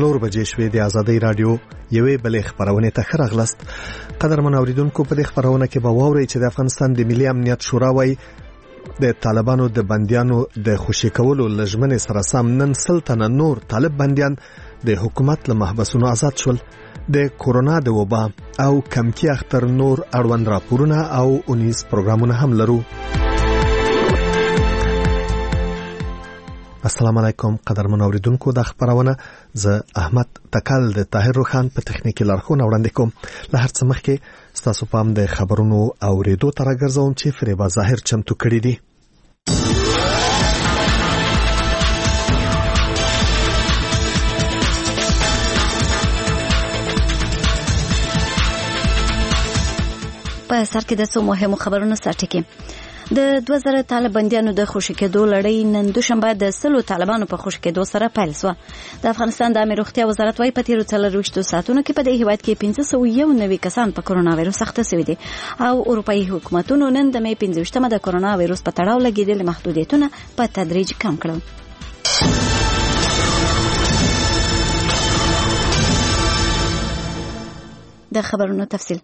4 بجې شوې د ازادۍ رادیو یوې بلې خبرونه ته ښه راغلاست. قدرمن اوریدونکو، په دې خبرونه کې به واورئ چې د افغانستان د ملي امنیت شورا وايي د طالبانو د بنديانو د خوشي کولو لژمنې سره سم نن 100 تنه نور طالب بنديان د حکومت له محبسونو آزاد شول. د کورونا د وبا او کمکی اختر نور اړوند راپورونه او 19 پروګرامونه هم لرو. السلام علیکم قدرمن اوریدونکو، د خبرونه ز احمد تکل د طاهر روخان په تخنیکی لارښوونه وړاندې کوم. له هر څه مخکې ستاسو پام د خبرونو اوریدو ته راګرځوم چې فریبا ظاهر چمتو کړی دی. په سر کې د څو مهمو خبرونو سرټکی. د 2000 طالب بنديانو د خوشي کېدو لړۍ نن دوشنبه د 100 طالبانو په خوشي کېدو سره پیل شو. د افغانستان د امنیت روغتیا وزارت وايي په تیرو 24 ساعتونو کې په دې هیواد کې 591 کسان په کورونا وایروس اخته شوي دي او اروپאי حکومتونو نن د مې 15مه د کورونا وایروس په تړاو لګیدل محدودیتونه په تدریج کم کړل. د خبرونو تفصیل.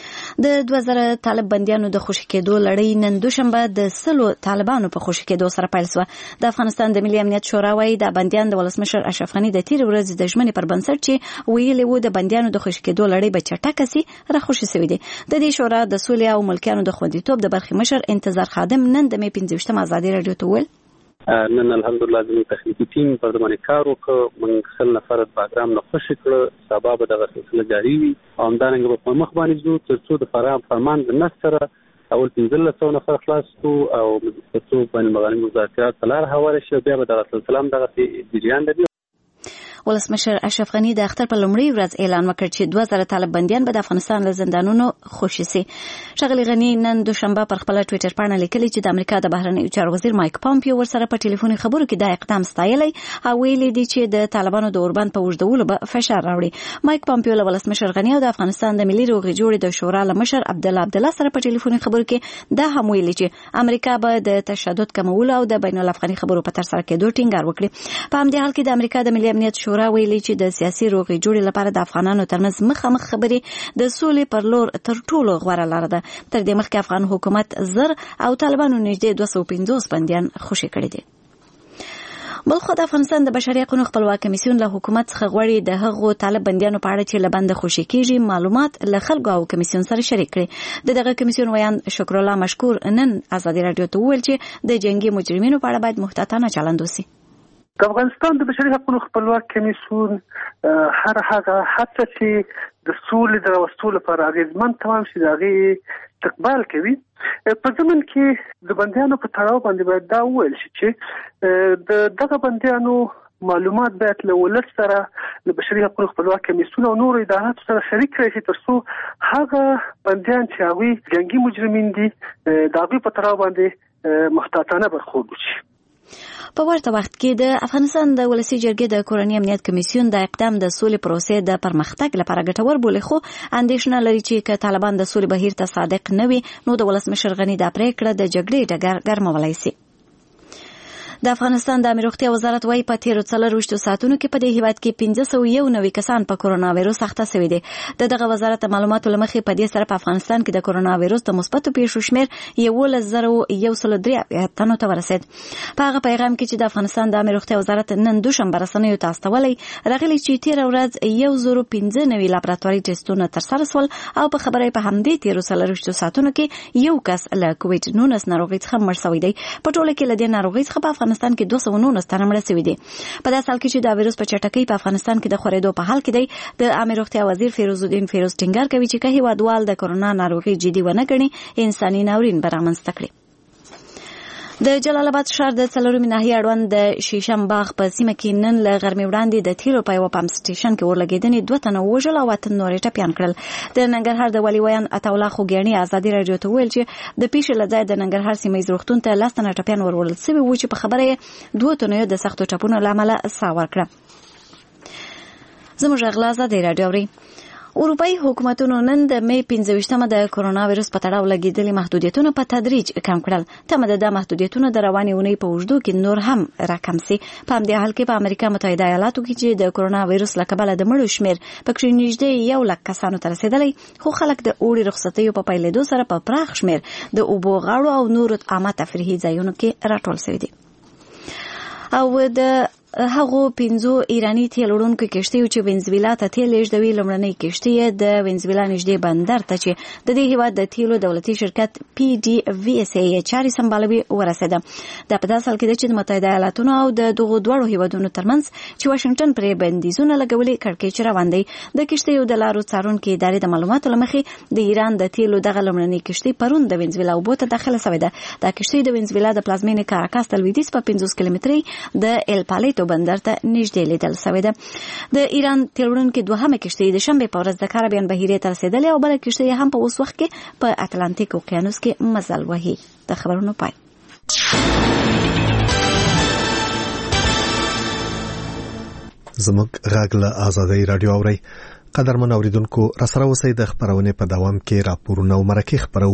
د 2000 طالب بنديانو د خوشي کېدو لړۍ نن دوشنبه د 100 طالبانو په خوشي کېدو سره پیل شو. د افغانستان د ملي امنیت شورا وايي د بنديان د ولسمشر اشرف غني د تیر ورځ د ژمنې پر بنسټ چې ویلي وو د بنديانو د خوشي کېدو لړۍ به چټکه سي راخوشي شوې دي. د دې شورا د سولې او ملکیانو د خوندیتوب د برخې مشر انتظار خادم نن د مې 15مه ازادي رادیو ته ویل نن الحمدلله د تخنیکی ټیم په دمانه کار وکړ. موږ خپل نفر پروګرام نه خوشی کړ. سبب د سلسله جاری وي او همدارنګه په مخ باندې ځو ترڅو د فرمان د نصر اول 1500 نفر خلاص کو او ترڅو بین المللي مذاکرات لپاره حواله شي. بیا به د سلسله دغه جریان دی. ولسمشر اشرف غني د اختر په لومړي ورځ اعلان وکړ چې 2000 طالب بنديان به د افغانستان له زندانونو خوشي سي. شغلی غني نن دوشنبه پر خپل ټوئیټر باندې لیکلي چې د امریکا د بهرنیو چارو وزیر مایک پامپیو ورسره په ټلیفوني خبرو کې د اقدام ستایلی او ویلي دی چې د طالبانو د اوربند په وژدولو به فشار راوړي. مایک پامپیو له ولسمشر غني او د افغانستان د ملي روغې جوړې د شورا له مشر عبدالله سره په ټلیفوني خبرو کې دا هم ویلي چې امریکا به د تشدد کمولو او د بین الافغاني خبرو په تر سره کېدو ټینګار وکړي. په همدې حال کې د امریکا د ملي امنیت شورا ویلي چې د سیاسي روغې جوړې لپاره د افغانانو ترمنځ مخامخ خبرې د سولې پر لور تر ټولو غوره لار ده. تر دې مخکې افغان حکومت زر او طالبانو نږدې 250 بنديان خوشي کړي دي. بلخو د افغانستان د بشري حقوقو خپلواک کمیسیون له حکومت څخه غواړي د هغو طالب بنديانو په اړه چې له بند خوشي کیږي معلومات له خلکو او کمیسیون سره شریک کړي. دغه کمیسیون ویان شکر الله مشکور نن ازادي رادیو ته ویل چې د جنگي مجرمینو په اړه باید محتاطانه چلند وشي. د افغانستان د بشري حقوقو خپلواک کمیسیون هر هغه حتی چې د سولې د راوستلو لپاره اغیزمن تمام شي دغه استقبال کوي. په ځمن کې د بندیانو په تړاو باندې باید دا وویل شي چې د دغه بندیانو معلومات باید له ولس سره د بشري حقوقو خپلواک کمیسیون او نور اداراتو سره شریک کړي چې ترڅو هغه بندیان چې هغوی جنگي مجرمین دي د هغوی په تړاو باندې محتاطانه برخورد وشي. په ورته وخت کې د افغانستان د ولسی جرګې د کورنۍ امنیت کمیسیون د اقدام د سولې پروسې د پرمختګ لپاره ګټور بولي، خو اندېښنه لري چې که طالبان د سولې بهیر ته صادق نه وي نو د ولسمشر غني د پریکړه د جګړې ډګر ګرمولای شي. د افغانستان د امنیت روغتیا وزارت وايي په تیرو 24 ساعتونو کې په دې هیواد کې 591 کسان په کورونا وایروس اخته شوي دي. دغه وزارت معلوماتو لمخې په دې سره په افغانستان کې د کورونا وایروس د مثبتو پیښو شمېر 11103 تنو ته ورسید. په هغه پیغام کې چې د افغانستان د امنیت روغتیا وزارت نن دوشنبه رسنیو ته استولی راغلی چې تیر ورځ 115 لابراتواري ټیسټونه ترسره شول او په خبره په همدې تیرو 24 ساعتونو کې یو کس له کووډ-19 ناروغۍ څخه مړ شوی دی. په ټوله کې له دې ناروغۍ څخه په افغانستان کې 219 تنه مړه شوي دي. په داسې حال کې چې د وایروس په چټکۍ په افغانستان کې د خورېدو په حال کې دی، د امنیت روغتیا وزیر فیروز الدین فیروز ټینګار کوي چې که هیوادوال د کورونا ناروغي جدي ونه ګڼي انساني ناورین به رامنځته کړي. د جلال آباد ښار د څلورمې ناحیې اړوند د شیشم باغ په سیمه کې نن له غرمې وړاندې د تیلو په یوه پمپ سټیشن کې اورلګېدنې 2 تنه ووژل او 8 نور یې ټپیان کړل. د ننګرهار د والي ویان عطاالله خوګیاڼي ازادي راډیو ته ویل چې د پیښې له ځایه د ننګرهار سیمه ییز روغتون ته 10 تنه ټپیان وروړل شوي وو چې په خبره یې 2 تنو د سختو ټپونو له امله ساه ورکړه. زموږ غلا ازادي راډیو اوري. اروپאי حکومتونو نن د می 15مه د کرونا وایرس په تړاو لګیدلي محدودیتونه په تدریج کم کړل. تمه ده د محدودیتونو د روانې اونۍ په اوږدو کې نور هم راکم سي. په همدې حال کې په امریکا متحده ایالاتو کې چې د کرونا وایرس له کبله د مړو شمېر پکې نږدې 1 لک کسانو ته رسېدلی، خو خلک د اوړي رخصتیو په پیلېدو سره په پراخ شمېر د اوبو غاړو او نورو عامه تفریحي ځایونو کې راټول شوي دي. او د هغو 5 ایرانی تیل وړونکو کشتیو چې وینزویلا ته تیل لیږدوي لومړنۍ کشتۍ د وینزویلا نږدې بندر ته چې د دې هیواد د تیلو دولتي شرکت PDVSA چاري سمبالوي ورسېده. دا په داسې حال کې ده چې د متحده ایالاتونو او د دغو دواړو هیوادونو ترمنځ چې واشنګټن پرې بندیزونه لګولي کړکېچ روان دی. د کشتیو د لارو څارونکي ادارې د معلوماتو له مخې د ایران د تیلو دغه لومړنۍ کشتۍ پرون د وینزویلا اوبو ته داخله شوې ده. دا کشتۍ د وینزویلا د پلازمینې کاراکاس د لویدیځ په 50 کیلومترۍ د ایل پالیټو بندر ته نږدې لیدل شوې ده. د ایران تیل وړونکې دوهمه کشتۍ د شنبې په ورځ د کارابین بحیرې ته رسېدلې او بله کشتۍ هم په اوس وخت کې په اتلانتیک اوقیانوس کې مزل وهي. د خبرونو پای. زموږ غږ له آزادۍ رادیو اورئ. قدرمن اوریدونکو، راسره اوسئ. د خبرونې په دوام کې راپورونه او مرکې خبرو.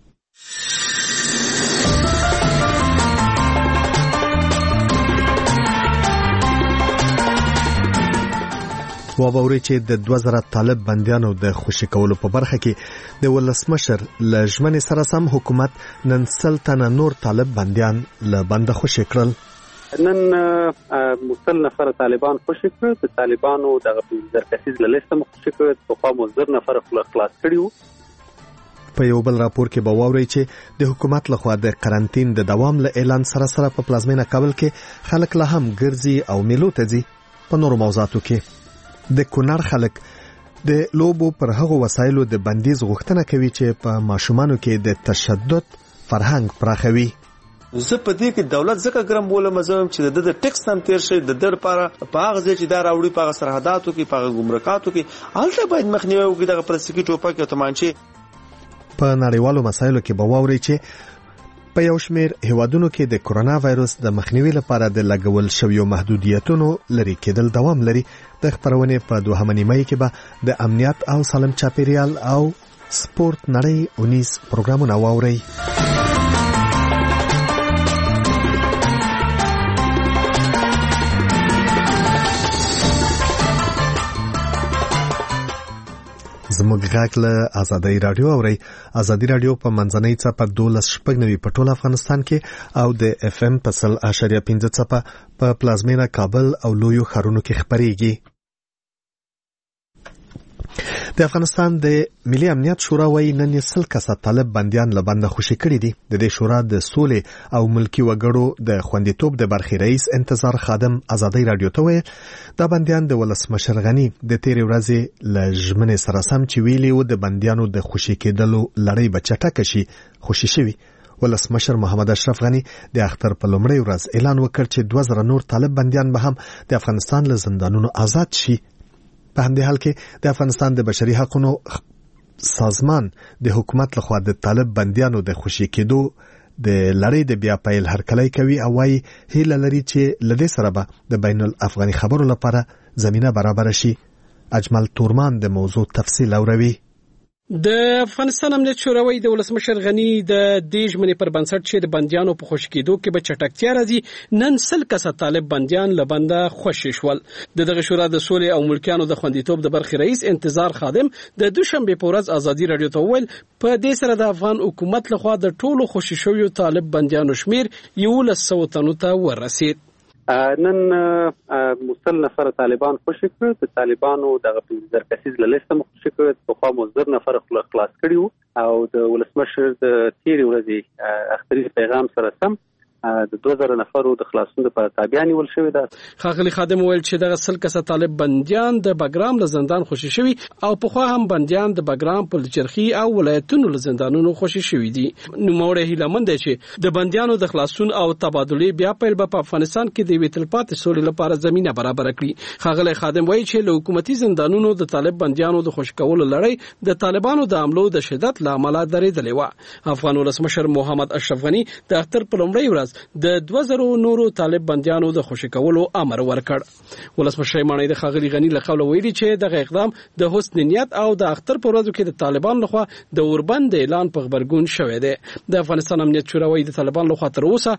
وابوري چې د 2000 طالب بنديانو د خوشي کولو په برخه کې د ولسمشر له ژمنې سره سم حکومت نن 100 تنه نور طالب بنديان له بنده خوشي کړل. نن مختل نفر طالبان خوشي کړ. د طالبانو دغه 1000 کسیز له لیست خوشي کړ. په خوا 1000 نفر خلاص کړیو. په یو بل راپور کې به واوري چې د حکومت لخوا د قرنټین د دوام له اعلان سره په پلازمینه کابل کې خلک لا هم ګرځي او میلو ته ځي. په نورو موضوعاتو کې د کونړ خلک د لوبو پر هغو وسایلو د بندیز غوښتنه کوي چې په ماشومانو کې د تشدد فرهنګ پراخوي. زه په دې کې دولت ځکه ګرم بوله مزم چې د ټیکس هم تیر شي د در لپاره په هغه ځای چې دا راوړي په سرحداتو کې په ګمرکاتو کې الته باید مخنیوي وکړي. دغه پلاستیکي ټوپک او تمانچې په نړیوالو مسایلو کې به واوري چې په یو شمېر هیوادونو کې د کرونا وایرس د مخنیوي لپاره د لګول شویو محدودیتونو لري کېدل دوام لري. د خبرونې په دوهمه نیمه کې به د امنیت او سالم چاپیریال او سپورت نړۍ 19 پروګرامونه واوري. زموږ غږ له آزادۍ رادیو اورئ. آزادۍ رادیو په منځنۍ څپه 12.9 په ټول افغانستان کې او د FM په 100.5 څپه په پلازمینه کابل او لویو ښارونو کې خبريږي. د افغانستان د ملي امنیت شورا وايي نن 100 کسه طالب بنديان له بنده خوشي کړي دي. د دې شورا د سولې او ملکی وګړو د خوندیتوب د برخې رئیس انتظار خادم آزادۍ رادیو ته ویل دا بنديان د ولسمشر غنی د تیرې ورځې له ژمنې سره سم چې ویلي و د بنديانو د خوشي کېدلو لړۍ به چټکه شي خوشي شوي. ولسمشر محمد اشرف غنی د اختر په لومړۍ ورځ اعلان وکړ چې 2000 نور طالب بنديان به هم د افغانستان له زندانونو آزاد شي. په همدې حال کې د افغانستان د بشري حقوقو سازمان د حکومت لخوا د طالب بنديانو د خوشي کېدو د لړۍ د بیا پیل هرکلی کوي او وايي هیله لري چې لدې سره به د بین الافغاني خبرو لپاره زمينه برابر شي. اجمل تورمان د موضوع تفصیل اوروي. د افغانستان امنیت شورا وايي د ولسمشر غنی د دې ژمنې پر بنسټ چې د بنديانو په خوشي کېدو کې به چټکتیا راځي نن 100 کسه طالب بنديان له بنده خوشي شول. دغه شورا د سولې او ملکیانو د خوندیتوب د برخې رئیس انتظار خادم د دوشنبه په ورځ آزادۍ رادیو ته ویل په دې سره د افغان حکومت لخوا د ټولو خوشي شویو طالب بنديانو شمیر 1100 تنو ته ورسید. نن مختل نفر طالبان خوشي کړ. د طالبانو دغه 1000 کسیز له لیست خوشي کړ. په خوا 1000 نفر خلاص کړیو او د ولسمشر د تیرې ورځې اختري پیغام سره سم د 2000 نفرو د خلاصون لپاره تابعیان ول شوې ده. ښاغلي خادم ویل چې دغه 100 کسه طالب بنديان د بګرام له زندان خوشي شوي او په خوا هم بنديان د بګرام په چرخي او ولایتونو له زندانونو خوشي شوي دي. نو موږ هیله مند چې د بنديانو د خلاصون او تبادله بیا پیل په افغانستان کې د ویتلپات سولې لپاره زمينه برابر کړي. ښاغلي خادم وایي چې له حکومتي زندانونو د طالب بنديانو د خوشي کولو لړۍ د طالبانو د عملو د شدت لامل درېدلې و. افغان ولسمشر محمد اشرف غنی د اختر په لومړۍ ورځ ورځ د 2000 نورو طالب بنديانو د خوشي کولو امر ورکړ ولسمشر مانی د خاغلی غنی له قوله ویلي چې دغه اقدام د حسن نیت او د اختر په ورځو کې د طالبان لخوا د اوربند اعلان په خبرګون شوې ده. د افغانستان امنیت شورا د طالبان لخوا تر اوسه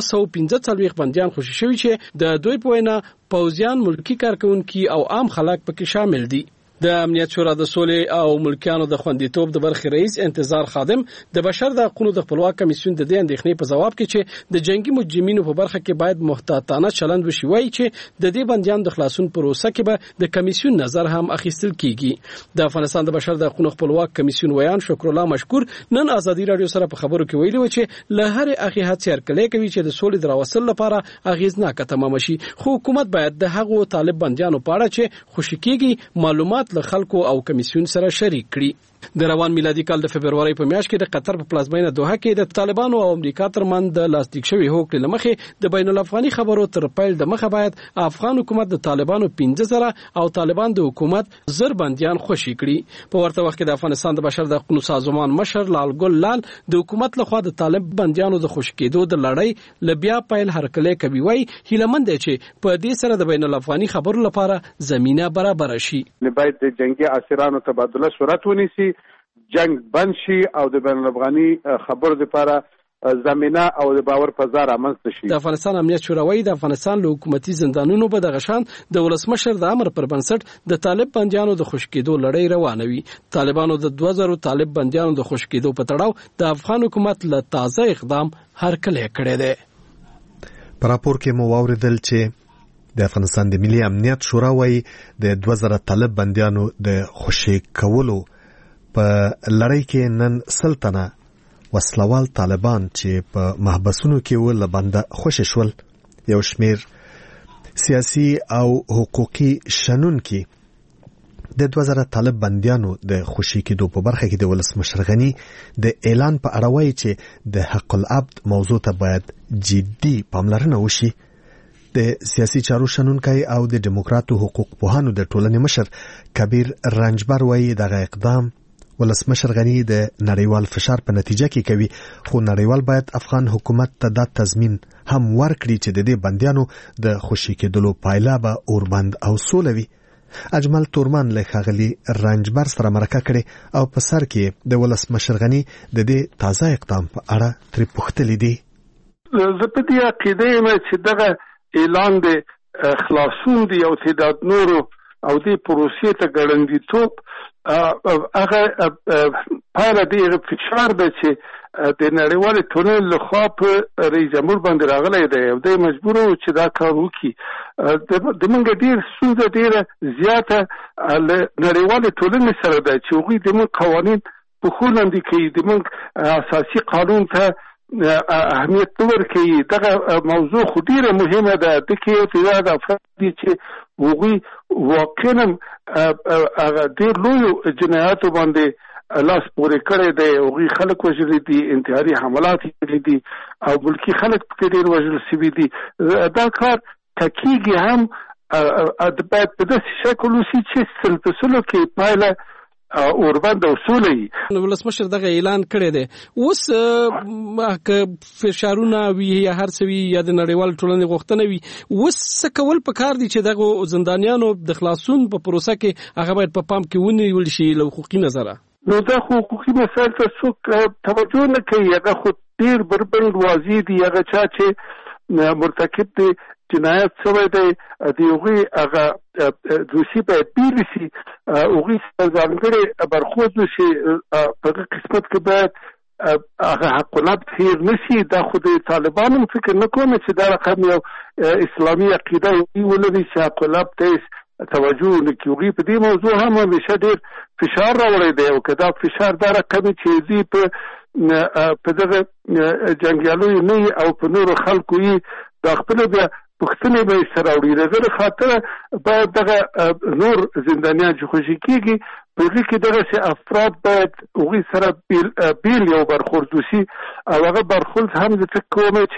215 بنديان خوشي شوي چې د دوی په وینا پوځیان، ملکی کارکونکي او عام خلک پکې شامل دي. د امنیت شورا د سولې او ملکیانو د خوندیتوب د برخې رئیس انتظار خادم د بشر د حقوقو د خپلواک کمیسیون د دې اندېښنې په جواب کې چې د جنگي مجرمینو په برخه کې باید محتاطانه چلند وشي، وایي چې د دې بنديانو د خلاصون پروسه کې به د کمیسیون نظر هم اخیستل کیږي. د افغانستان د بشر د حقوقو خپلواک کمیسیون ویان شکر الله مشکور نن ازادي رادیو سره په خبرو کې ویلي و چې له هر اخی هڅه هرکلی کوي چې د سولې دراوصل لپاره اغیزناک تمام شي، خو حکومت باید د هغو طالب بنديانو په اړه چې خوشی کیږي معلومات له خلکو او کمیسیون سره شریک کړي. د روان میلادي کال د فبرवरी په میاشت کې د قطر په پلازمینه دوحه کې د طالبانو او امریکا ترمنځ د لاسلیک شوی هوکړې لمخې د بین الافغاني خبرو تر پیل د مخه باید افغان حکومت د طالبانو 15,000 او طالبان د حکومت زر بنديان خوشي کړي. په ورته وخت کې د افغانستان د بشر د حقوقو سازمان مشر لال ګل لال د حکومت لخوا د طالب بنديانو د خوشي کېدو د لړۍ لبیا پیل هرکلی کوي، وایي هیلمند دی چې په دې سره د بین الافغاني خبرو لپاره زمينه برابر شي. باید د جنگي اسیرانو تبادله صورت ونیسي، جنگ بند شي او د بین الافغاني خبرو لپاره زمينه او د باور فضا رامنځته شي. د افغانستان امنیت شورا وایي د افغانستان له حکومتي زندانونو په دغه شان د ولسمشر د امر پر بنسټ د طالب بنديانو د خوشي کېدو لړۍ روانه وي. طالبانو د 2000 طالب بنديانو د خوشي کېدو په تړاو د افغان حکومت له تازه اقدام هرکلی کړی دی. په راپور کې مو واوریدل چې د افغانستان د ملي امنیت شورا وایي د 2000 طالب بنديانو د خوشي کولو په لړۍ کې نن سلطنه وسلوال طالبان چې په محبسونو کې ول بنده خوشي شول. یو شمیر سیاسي او حقوقي شنونکي د 2000 طالب بنديانو د خوشي کېدو په برخه کې د ولسمشر غنی د اعلان په اړه وایي چې د حق العبد موضوع ته باید جدي پاملرنه وشي. د سیاسي چارو شنونکي او د دیموکراتو حقوق پوهانو د ټولنې مشر کبیر رنجبر وایي دغه اقدام ولسمشر غنی د نړیوال فشار په نتیجه کې کوي، خو نړیوال باید افغان حکومت ته د تضمین هم ورکړي چې د دې بنديانو د خوشي کېدلو پایله به اوربند او سوله وي. اجمل تورمان له خاغلی رنجبر سره مرکه کړي او په سر کې د ولسمشر غنی د دې تازه اقدام په اړه تر پوښتنې دي. زه په دې عقیده یم چې دغه اعلان د خلاصون دی او تعداد نورو او د پروسې ته ګړندیتوب هغه پایله دی فشار دی چې د نړیوال ټولنې لخوا په رئیس جمهور باندې راغلی دی او دی مجبور و چې دا کار وکړي. د موږ ډېر ستونزه ډېره زیاته له نړیوالې ټولنې سره ده چې هغوی د موږ قوانین په ښو لاندې کوي، د موږ اساسي قانون ته اهمیت ورکوي. دغه موضوع خو ډېره مهمه ده. دغه یو تعداد افراد دي چې هغوی واقعا هغه ډېر لویو جنایاتو باندې لاس پورې کړی دی. هغوی خلک وژلي دي، انتحاري حملات کړي دي او ملکي خلک پکې ډېر وژل شوي دي. دا کار که کېږي هم باید په داسې شکل وشي چې سل په سلو کې پایله اوربند او سوله وي. ولسمشر دغه اعلان کړی دی. اوس که فشارونه وي یا هر څه وي یا د نړیوال ټولنې غوښتنه وي، اوس څه کول پکار دي چې دغه زندانیانو د خلاصون په پروسه کې هغه باید په پام کې ونیول شي له حقوقي نظره؟ نو دا حقوقي مسایل ته څوک توجه نه کوي. هغه خو ډېر بربند واضح دي. هغه چا چې مرتکب دی جنایت شوی دی د هغوی هغه دوشي باید بیل شي، هغوی ځانګړی برخورد وشي. په هغه قسمت کې باید هغه حق العبد هیر نه شي. دا خو د طالبانو فکر نه کوم چې دا رقم یو اسلامي عقیده ولري چې حق العبد ته توجه ونه کړي. هغوی په دې موضوع هم همیشه ډېر فشار راوړی دی او که دا فشار دا رقم چې دوی په دغه جنګیالیو نه او په نورو خلکو یې دا خپله بیا پوښتنې به یې سره وړي. د دغه خاطره باید دغه نور زندانیان چې خوشي کېږي په هغې کې دغسې افراد باید هغوی سره بیل یو برخورد وشي او هغه برخورد هم زه فکر کوم چې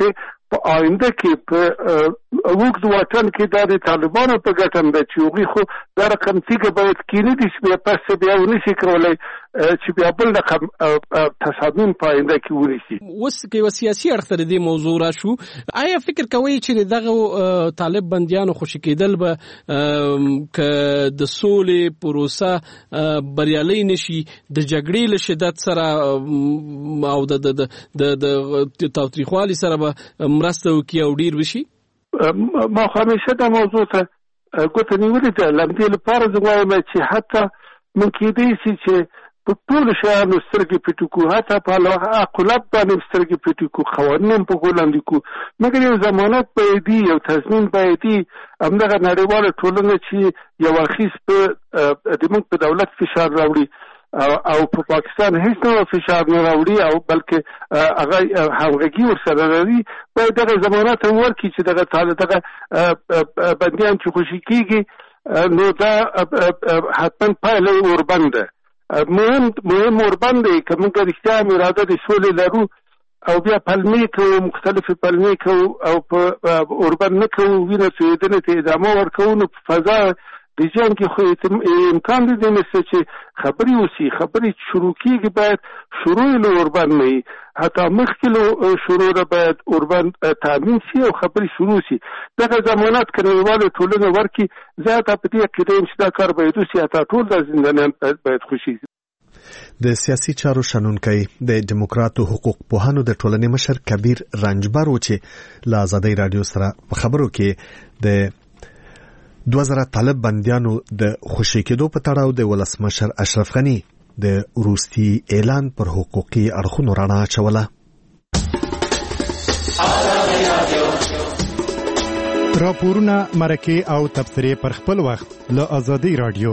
په آینده کې په وګړو وطن کې د طالبانو په ګټه ده چې هغوی خو دا رقم تیګه باید کینی دي چې بیا پس بیا ونشي کولی چې بیا بل رقم تصامیم په آینده کې ونیسي. اوس که یو سیاسي اړخ ته دې موضوع راشو، آیا فکر کوئ چې دغه طالب بندیانو خوشي کېدل به که د سولې پروسه بریالۍ نشي د جګړې له شدت سره او د تاوتریخوالي سره به مرسته وکړي او ډیر وشي؟ ما همیشه دا موضوع ته ګوته نیولې ده. لمدې لپاره زه وایم چې حتی من کېدی شي چې په ټولو شیانو سترګې پټې کړو، حتی په عقلت باندې سترګې پټې کړو، قوانین هم په لاندې کړو، مګر یو ضمانت باید یو تضمین باید همدغه نړیواله ټولنه چې یو اخیس په زموږ په دولت فشار راوړي او په پاکستان هیڅ ډول فشار نه راوړي او بلکې هغه همغږي ورسره لري، باید دغه ضمانت هم ورکړي چې دغه بندیان چې خوشي کېږي نو دا حتما پایله وربند ده. مهم وربند دی که موږ رښتیا هم اراده د سولې لرو او بیا پلمې کوو، مختلفې پلمې کوو او په اوربند نه کوو، وینه تویېدنې ته ادامه ورکوو، نو په فضا د جنګ کې خو امکان دی نشته چې خبرې وسي. خبرې شروع کېږي باید شروع له اوربند نه وي، حتی مخکې له شروع باید اوربند تامین شي او خبرې شروع شي. دغه ضمانت که نړیواله ټولنه ورکړي، زه حتی په دې عقیده یم چې دا کار باید وسي، حتی ټول دا زندانیان باید خوشي شي. د سیاسي چارو شنونکی د دیموکراتو حقوق پوهانو د ټولنې مشر کبیر رنجبر و چې له ازادۍ رادیو سره په خبرو کې د 2000 طالب بندیانو د خوشي کېدو په تړاو د ولسمشر اشرف غنی د وروستي اعلان پر حقوقي اړخونو رڼا اچوله. راپورونه، مرکې او تبصرې پر خپل وخت له ازادۍ رادیو.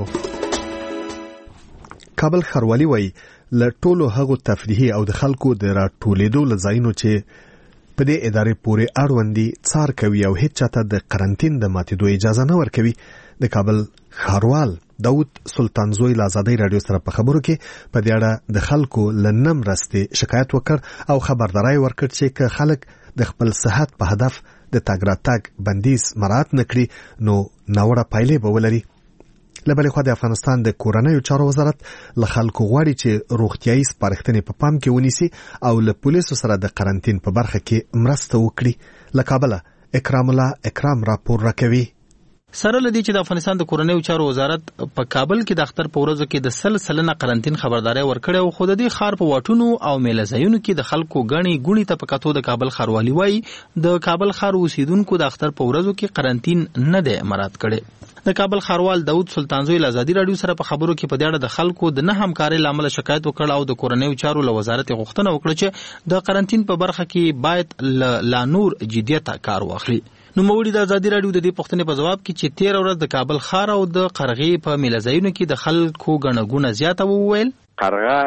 کابل ښاروالي وایي له ټولو هغو تفریحي او د خلکو د راټولېدو له ځایونو چې په دې ادارې پورې اړوندي څار کوي او هیڅ چاته د قرنټین د ماتېدو اجازه نه ورکوي. د کابل ښاروال داود سلطانزوی له ازادۍ رادیو سره په خبرو کې په دې اړه د خلکو له نه مرستې شکایت وکړ او خبرداری ورکړ چې که خلک د خپل صحت په هدف د تګ راتګ بندیز مراعات نه کړي نو ناوړه پایلې به ولري. له بلې خوا د افغانستان د کورنیو چارو وزارت له خلکو غواړي چې روغتیايي سپارښتنې په پام کې ونیسي او له پولیسو سره د قرنټین په برخه کې مرسته وکړي. له کابله اکرام الله اکرام راپور راکوي. سره لدی چې د افغانستان د کورنیو چارو وزارت په کابل کې د اختر په ورځو کې د 100 قرنټین خبرداري ورکړې او خود دې خار په واټونو او میلځایونو کې د خلکو غني ګونی ته پکاتو د کابل ښاروالي وای د کابل ښار اوسیدونکو د اختر په ورځو کې قرنټین نه دی مراعات کړي. د کابل ښاروال داود سلطانزوی له ازادۍ رادیو سره په خبرو کې په دې اړه د خلکو د نه همکارۍ لامل شکایت وکړ او د کورنیو چارو له وزارت غوښتنه وکړه چې د قرنټین په برخه کې باید لا نور جديت کار واخلي. نو موږ د ازادۍ رادیو د دې پوښتنې په جواب کې چې 13 ورځ د کابل ښار او د قرغې په میلځایونو کې د خلکو غنغونه زیاته وویل. قرغه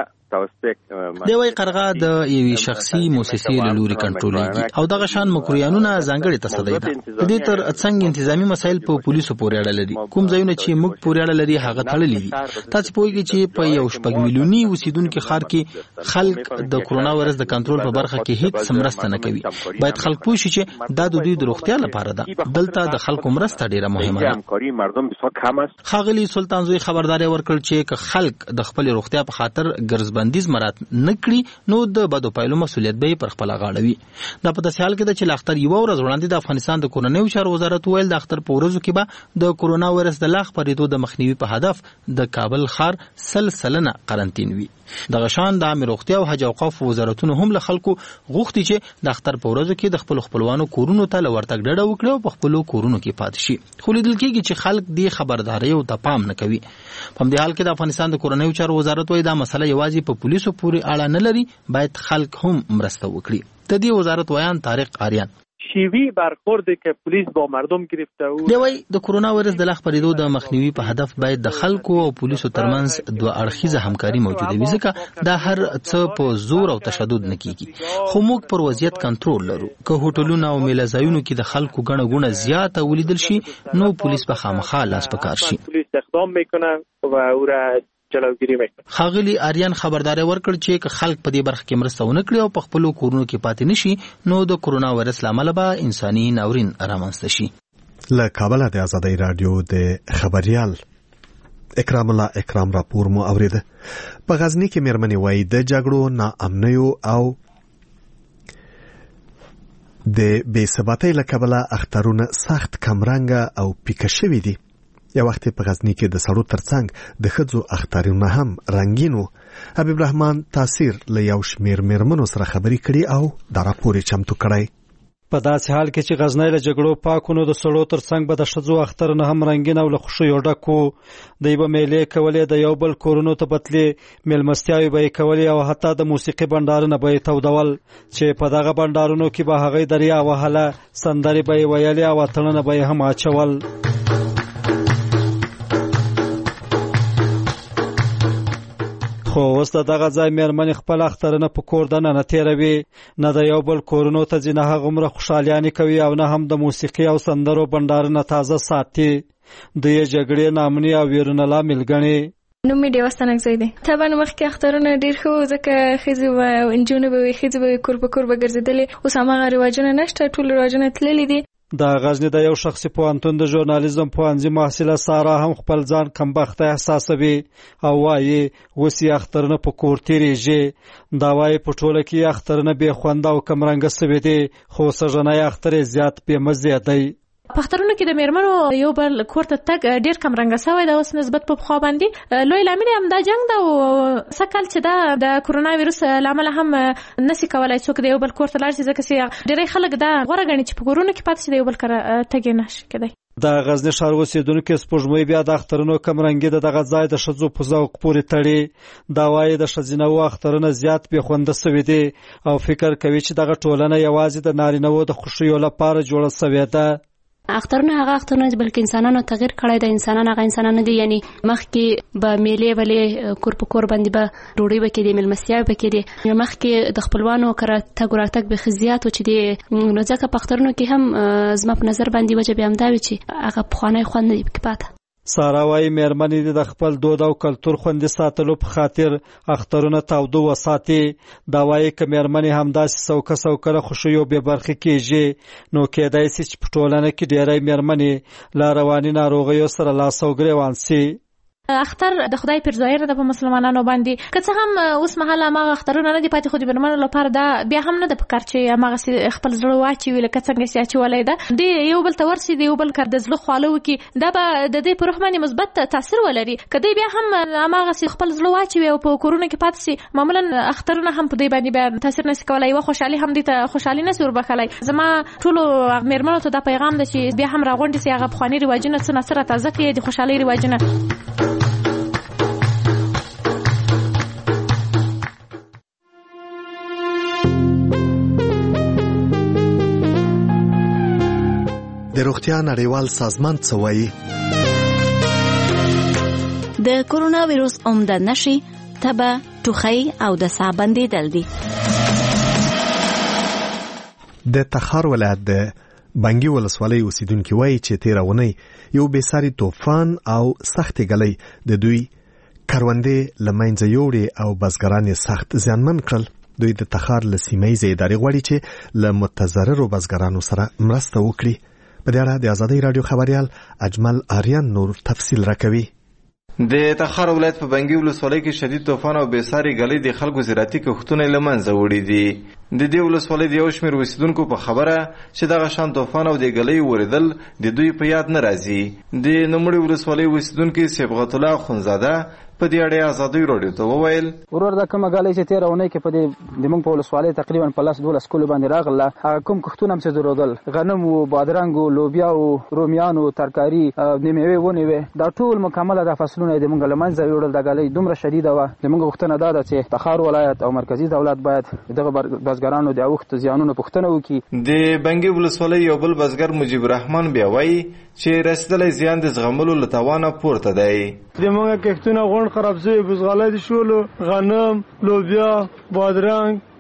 دی وای قرغه د یوې شخصي موسسې له لوري کنټرولېږي او دغه شان مکرویانونه ځانګړي تصدی ده. د دې تر څنګه انتظامی مسایل په پولیسو پورې اړه لري. کوم ځایونه چې موږ پورې اړه لري هغه تړلې دي. تاسو پوهیږئ چې په یو شپږ میلیوني اوسیدونکو ښار کې خلک د کرونا وایرس د کنټرول په برخه کې هیڅ مرسته نه کوي. باید خلک پوه شي چې دا د دوی د روغتیا لپاره ده. دلته د خلکو مرسته ډیره مهمه ده. ښاغلي سلطانزوی خبرداري ورکړ چې خلک د خپل روغتیا په خاطر ګرځبندیز مراد نکړي نو د بدو پایلو مسولیت به پر خپل غاړوي. دا په داسې حال کې د چې لاختر یو ورځ وړاندې د افغانستان د کورنیو چارو وزارت ویل د اختر په ورځو کې به د کرونا وایرس د لاخ پرېدو د مخنیوي په هدف د کابل ښار 100 قرنټین وي. د غشان د عامه روغتیا او حج اوقاف وزارتونو هم له خلکو غوښتي چې د اختر په ورځو کې د خپل خپلوانو کورونو ته لورتګ ډډه وکړي او په خپل کورونو کې پاتې شي. خو لیدل کېږي چې خلک دې خبرداري او ته پام نه کوي. په همدې حال کې د افغانستان د کورنیو چارو وزارت وایي دا مسله یوازې په پولیسو پورې اړه نه لري، باید خلک هم مرسته وکړي. د دې وزارت ویان طارق آریان شیوی برخوردی که پلیس با مردم گرفته او دی وای د کرونا وایرس د لاخ پرېدو د مخنیوي په هدف باید د خلکو او پولیسو ترمنځ دوه اړخیزه همکاري موجوده وي، ځکه دا هر څه په زور او تشدد نه کیږي. خو موږ پر وضعیت کنټرول لرو. که هوټلونه او میلځایونو کې د خلکو غنغونه زیاته ولیدل شي نو پولیس به خامخا لاس پکار شي. پلیس اقدام میکنه و او را جلوگیری وکړي. ښاغلي آریان خبرداري ورکړ چې که خلک په دې برخه کې مرسته ونه کړي او په خپلو کورونو کې پاتې نشي نو د کرونا وایرس له امله به انساني ناورین رامنځته شي. له کابل د آزادۍ رادیو د خبريال اکرام الله اکرام راپور مو اوریده. په غزنی کې مېرمنې وایي د جګړو ناامنیو او د بې ثباتۍ له کبله اخترونه سخت کمرنګه او پیکه شوي دي. یو وخت په غزنی کې د سړو ترڅنګ د ښځو اخترونه هم رنګین وو. حبیب رحمان تاثیر له یو شمېر مېرمنو سره خبرې کړي او دا راپور یې چمتو کړی. په داسې حال کې چې غزنی له جګړو پاکونو د سړو ترڅنګ به د ښځو اخترونه هم رنګین او له خوښیو ډک وو. دوی به میلې کولې، د یو بل کورونو ته بتلې، میلمستیاوې به یې کولې او حتی د موسیقي بنډارونه به یې تودول چې په دغه بنډارونو کې به هغوی دریا وهله، سندرې به یې ویلې او اتڼونه به یې هم اچول. خو اوس دغه ځای مېرمنې خپل اخترونه په کور دننه تېروي، نه د یو بل کورونو ته ځي، نه هغومره خوشحالیانې کوي او نه هم د موسیقي او سندرو بنډارونه تازه ساتي. دوی یې جګړې ناامني او ویرونه لامل ګڼي. نوم مې ډیوه ستانکزی دی. طبعا مخکې اخترونه ډېر ښه وو ځکه ښځې به نجونې به وي، ښځې به کور په کور به ګرځېدلې. اوس هماغه رواجونه نشته، ټول رواجونه تللي دي. د غزنی د یو شخصي پوهنتون د ژورنالیزم پوهنځي محصله سارا هم خپل ځان کمبخته احساسوي او وایي اوس یې اخترونه په کور تېرېږي. دا وایي په ټوله کې اخترونه بې خونده او کمرنګه سوي دي، خو سږنی اختر یې زیات بې مزې دی. په اخترونو کې د میرمنو یو بل کور ته تګ ډیر کم رنګه شوی دا اوس نسبت په خوا باندې لوی لامل هم دا جنگ دا او سکل چې دا د کرونا وایرس لامل هم نسی کولای څوک د یو بل کور ته لاړ شي ځکه چې ډیری خلک دا غوړه غني چې په کورونو کې پاتې شي د یو بل کار تګ نه شي کېدای. د غزنی ښار اوسیدونکو سپوږمۍ بیا د اخترونو کمرنګي دغه ځای د ښځو په ذوق پورې تړي. دا وایي د ښځینه اخترونه زیات بې خونده سوي دي او فکر کوي چې دغه ټولنه یوازې د نارینه‌وو د خوښیو لپاره جوړه سوې ده. اخترونه هغه اخترونه بلکې انسانانو تغییر کړی د انسانان هغه انسانان دي، یعنی مخکې به میلې ولې کور په کور باندې به ډوډۍ وکړي دي، میلمستیاوې وکړي دي، مخکې د خپلوانو کره تګ راتګ به خزيات و چې دي. نو ځکه په اخترونو کې هم زما په نظر باندې وجه به همدا وي چې هغه پخوانی خوند دی پکې پاته. سارا وايي مېرمنې د خپل دود او کلتور خوندي ساتلو په خاطر اخترونه تاوده وساتي. دا وايي که مېرمنې همداسې سوکه سوکه له خوښیو بې برخې کېږي نو کېدای شي چې په ټولنه کې ډېری مېرمنې له رواني ناروغیو سره لاس او ګرېوان شي. اختر د خدای پرځایر ده په مسلمانانو باندې، که څه هم اوس مهاله هغه اخترونه نه دي پاتې، خو د میرمنو لپاره دا بیا هم نه ده پکار چې هغه خپل زړه واچوي لکه څنګه چې اچولی ده، د یو بل ته ورسي، د یو بل کار د زړه خواله وکړي، دا به د دې په روح باندې مثبت تاثیر ولري. که دوی بیا هم هماغسې خپل زړه واچوي او په کورونو کې پاتې شي، معمولا اخترونه هم په دوی باندې بیا تاثیر نشي کولی، یوه خوشحالي هم دې ته خوشحالي نشي وربخلی. زما ټولو میرمنو ته دا پیغام ده چې بیا هم راغونډې شي، هغه پخواني رواجونه څه نه څه راتازه کړي، د خوشحالۍ رواجونه. د روغتیا نړیوال سازمان څه وایي؟ د کرونا وایرس عمده نښې تبه، ټوخی او د ساه بندېدل دي. د تخار ولایت د بنګي ولسوالۍ اوسیدونکي وایي چې تېره اونۍ یو بېساري طوفان او سختې ګلۍ د دوی کروندې له منځه یوړې او بزګران یې سخت زیانمن کړل. دوی د تخار له سیمهییزې ادارې غواړي چې له متضررو بزګرانو سره مرسته وکړي. په دې اړه د آزادۍ رادیو خبريال اجمل آریان نور تفصیل راکوي. د تخار ولایت په بنګي ولسوالۍ کې شدید طوفان او بېساري ګلۍ د خلکو زراعتي کښتونه له منځه وړي دي. د دې ولسوالۍ د یو شمېر اوسیدونکو په خبره چې دغه شان طوفان او د ګلۍ ورېدل د دوی په یاد نه راځي. د نوموړې ولسوالۍ اوسیدونکي صبغت الله خونزاده په دې اړه آزادۍ رادیو ته وویل: ورور دا کومه ګلۍ چې تېره اونۍ کې په دې د موږ په ولسوالۍ تقریبا په 12 کلو باندې راغله، هغه کوم کښتونه هم چې درلودل، غنم و، بادرنګ و، لوبیا و، رومیان و، ترکاري، د میوې ونې وې، دا ټول مکمله د فصلونه د موږ له منځه یوړل. دا ګلۍ دومره شدیده وه. زموږ غوښتنه دا ده چې تخار ولایت او مرکزي دولت باید دغه بزګرانو د اوښت زیانونو پوښتنه وکړي. د بنګي ولسوالۍ یو بل بزګر مجیب الرحمن بیا وایي چې رسېدلی زیان د زغملو له توانه پورته دی. د موږ کښتونه غونډ خراب شوي، بزغاله دي شولو، غنم، لوبیا، بادرنګ،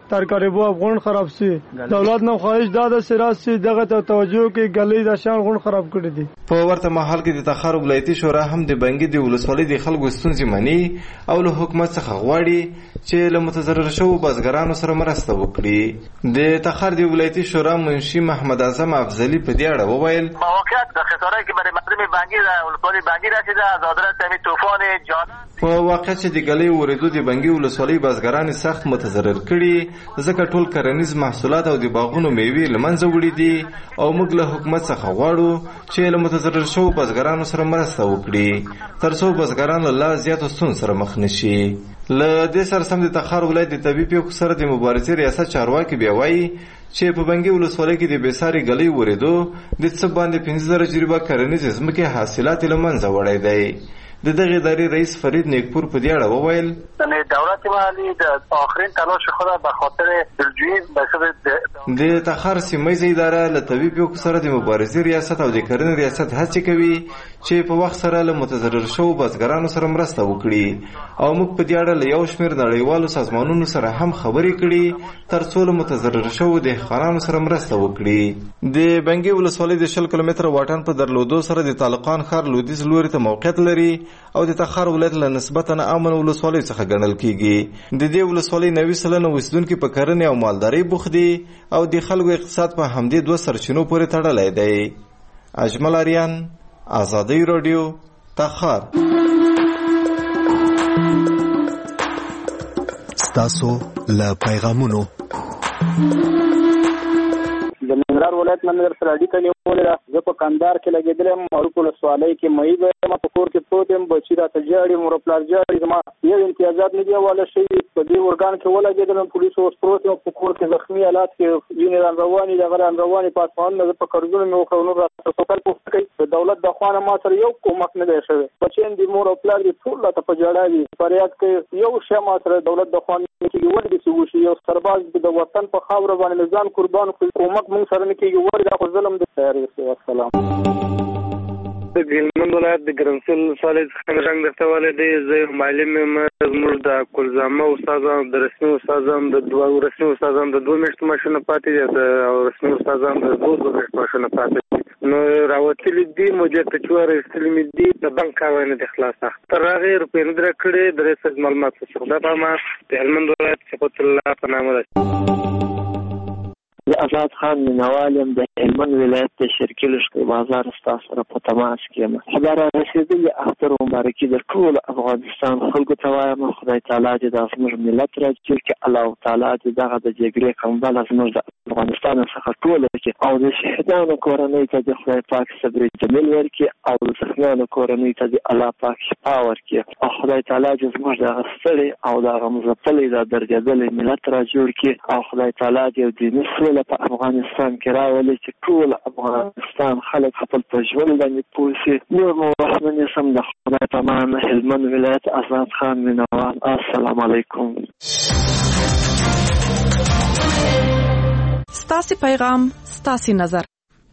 ترکاری بو غون خراب سي دولت نو خواهش داده سراج سي دغه توجه کې ګلې د شان غون خراب کړی دي. په ورته مهال کې د تخار ولایتي شورا هم د بنګي د ولسوالۍ د خلکو ستونزې مني او له حکومت څخه غواړي چې له متضرر شوو بزګرانو سره مرسته وکړي. د تخار د ولایتي شورا منشي محمد اعظم افضلی په دې اړه وویل واقعیت د خسارې کې برای مردم بنګي د ولسوالۍ بنګي رسیده زادره سمي طوفان جان په واقع چې د ګلې ورېدو د بنګي ولسوالۍ بزګران سخت متضرر کړي ځکه ټول کرنیز محصولات او د باغونو میوې له منځه وړي دي او موږ له حکومت څخه غواړو چې له متضرر شوو بزګرانو سره مرسته وکړي ترڅو بزګران له لا زیاتو ستونزو سره مخ نشي. له دې سره سم د تخار ولایت د طبي پیښو سره د مبارزې ریاست چارواکي بیا وایي چې په بنګي ولسوالۍ کې د بېساري ګلۍ ورېدو د څه باندې 15,000 جریبه کرنیزې ځمکې حاصلات له منځه وړی دی. د دغه ادارې رئیس فرید نیکپور په دې اړه وویل دولت محلي د آخرین تلاش خود به خاطر دلجویی د تخار سیمه اداره له طبي پیښو سره د مبارزې ریاست او د کرنې ریاست هڅه کوي چې په وخت سره له متضرر شوو بزګرانو سره مرسته وکړي او موږ په دې اړه له یو شمېر نړیوالو سازمانونو سره هم خبرې کړي ترڅو له متضرر شوو دهقانانو سره مرسته وکړي. د بنګي ولسوالۍ د 20 کیلومتره واټن په درلودو سره د طالقان ښار لویدیځ لوري ته موقعیت لري او د تخار ولایت له نسبتا امن ولسوالۍ څخه ګڼل کیږي. د دې ولسوالۍ 90% اوسیدونکي په کرنې او مالدارۍ بوخت دي او د خلکو اقتصاد په همدې دوه سرچینو پورې تړلی دی. اجمل اریان، آزادی رادیو، تخار. ستاسو له پیغامونو د ننګرهار ولایت منظر سره اړیکه نیولې ده. زه په کندهار کې لګېدلم معروف ولسوالۍ کې مې ما په کور کې پروت یم بچي راته جاړي مور پلار جاړي زما یو امتیازات نه دی واله شي په دې ورګان کې ولګېدلم پولیسو اوس پروت یم په کور کې زخمي حالات کې وینې رواني دغه رواني پاسمان نه په قرضونو مې وکړو نو راته سوکل پوښتنه د دولت د خوانه ما سره یو کومک نه دی شوی بچین دي مور او پلار دي ټول ته په جړاوي فریاد کوي یو شی ما سره دولت د خوانه کې ولې چې وشي یو سرباز د وطن په خاور باندې ځان قربان کړي کومک مونږ سره نه کېږي ولې دا خو ظلم دی. السلام د هلمند ولایت د ګرمسل ولسوالۍ څخه رنګ درته والي دی. زه یو معلم یم. زموږ د کلزامه استادان د رسمي استادان د 2 میاشتو ماشونه پاتې دي او رسمي استادان د 2 میاشتو ماشونه پاتې دي. نو راوتلي دي موجه تچوار استلم دي د بانک کاوانه د خلاص تر هغه روپې نه درکړې د رسد معلومات څخه دا ما د هلمند ولایت صفت الله په نامه ده. آزاد خان منوالم د هلمند ولایت د شرقي لښکر بازار ستاسو سره په تماس کې یم. خبره رسېدلې اختر مبارکي د ټول افغانستان خلکو ته وایم خدای تعالی دې د زموږ ملت راجوړ کړي الله تعالی دې دغه د جګړې کمبل زموږ د افغانستان څخه ټول کړي او د شهیدانو کورنۍ ته د خدای پاک صبر جمیل ورکړي او د زخمیانو کورنۍ ته د الله پاک شفا ورکړي او خدای تعالی دې زموږ د غستړي او د غمزپلې د درجدلې ملت راجوړ کړي او خدای تعالی دې د نسل په افغانستان کې راولي چې ټول افغانستان خلک خپل په ژوند باندې پوه شي. نور مو رحمن سم د خدای په امان. هلمند ولایت آزاد خان مینوال. السلام علیکم. ستاسو پیغام ستاسو نظر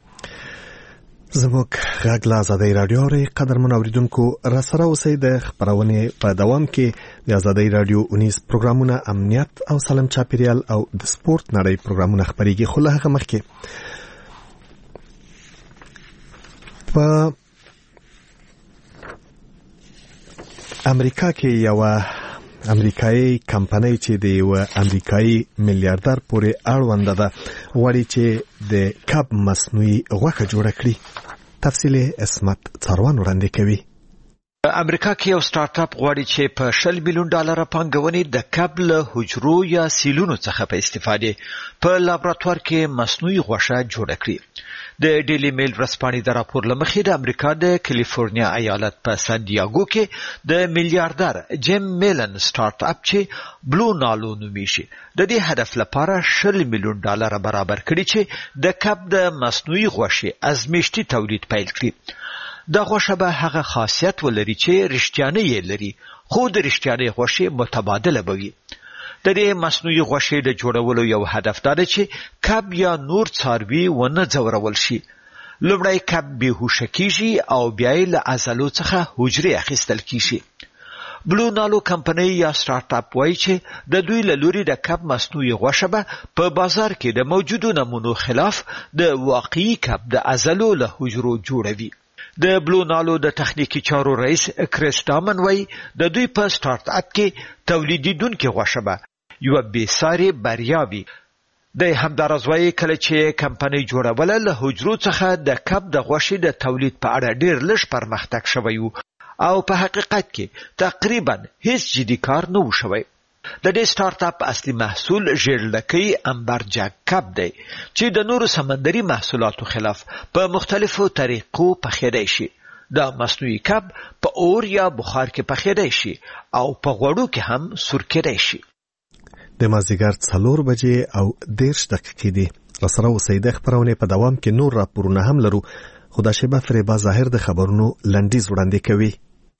زموږ غږ له آزادۍ رادیو اوري. قدرمن اوریدونکو را سره اوسئ د خبرونې په دوام کې د آزادۍ رادیو 19 پروګرامونه امنیت او سالم چاپیریال او د سپورت نړۍ پروګرامونه خبرېږي خو له هغه مخکې په امریکا کې یو امریکایي کمپنۍ چې د یو امریکایي میلیارډر پورې اړوند ده غواړي چې د کب مصنوعي غوښه جوړه کړي. تفصیل اسمت څاروان وړاندې کوي. امریکا کې یو سٹارټ اپ غواړي چې په $100 میلیون پانګونې د کب له حجرو یا سیلونو څخه په استفادې په لابراتوار کې مصنوعي غوښه جوړه کړي. د ډیلی میل ورځپاڼې د راپور له مخې د امریکا د کالیفورنیا ایالت په سان دیاګو کې د میلیارډر جیم میلن سٹارټ اپ چې بلو نالو نومیږي د دې هدف لپاره $100 میلیون برابر کړي چې د کب د مصنوعي غوښې ازمیښتي تولید پیل کړي. دا غوښه به هغه خاصیت ولري چې رښتیانه یې لري خو د رښتیانه غوښې متبادله بوي. د دې مصنوعي غوښې د جوړولو یو هدف دا دی چې کب یا نور څاروي ونه ځورول شي. لومړی کب بېهوشه کیږي او بیا یې له عضلو څخه حجرې اخیستل کیږي. بلو نالو کمپنۍ یا سٹارټ اپ وایي چې د دوی له لوري د کب مصنوعي غوښه به په بازار کې د موجودو نمونو خلاف د واقعي کب د عضلو له حجرو جوړوي. د بلو نالو د تخنیکی چارو رئیس کریس ډامن وایي د دوی په سٹارټ اپ کې تولیدیدونکو غوښه به یو بېساري بریا وي. د همدارز وایي کله چې کمپنۍ جوړوله له حجرو څخه د کب د غوښې د تولید په اړه ډیر لږ پرمختګ شوی و او په حقیقت کې تقریبا هیڅ جدي کار نه و شوی. د دې سٹارټ اپ اصلي محصول ژیړلکۍ امبرجاک کب دی چې د نورو سمندري محصولاتو خلاف په مختلفو طریقو پخېدای شي. د مصنوعي کب په اور یا بخار کې پخېدای شي او په غوړو کې هم سور کېدای شي. د مازدیګر 4 بجې او 10 دقیقې دي. رسره اوسئ د خبرونه په دوام کې نور راپورونه هم لرو. خدا شیبه فریبا ظاهر د خبرونو لنډیز وړاندې کوي.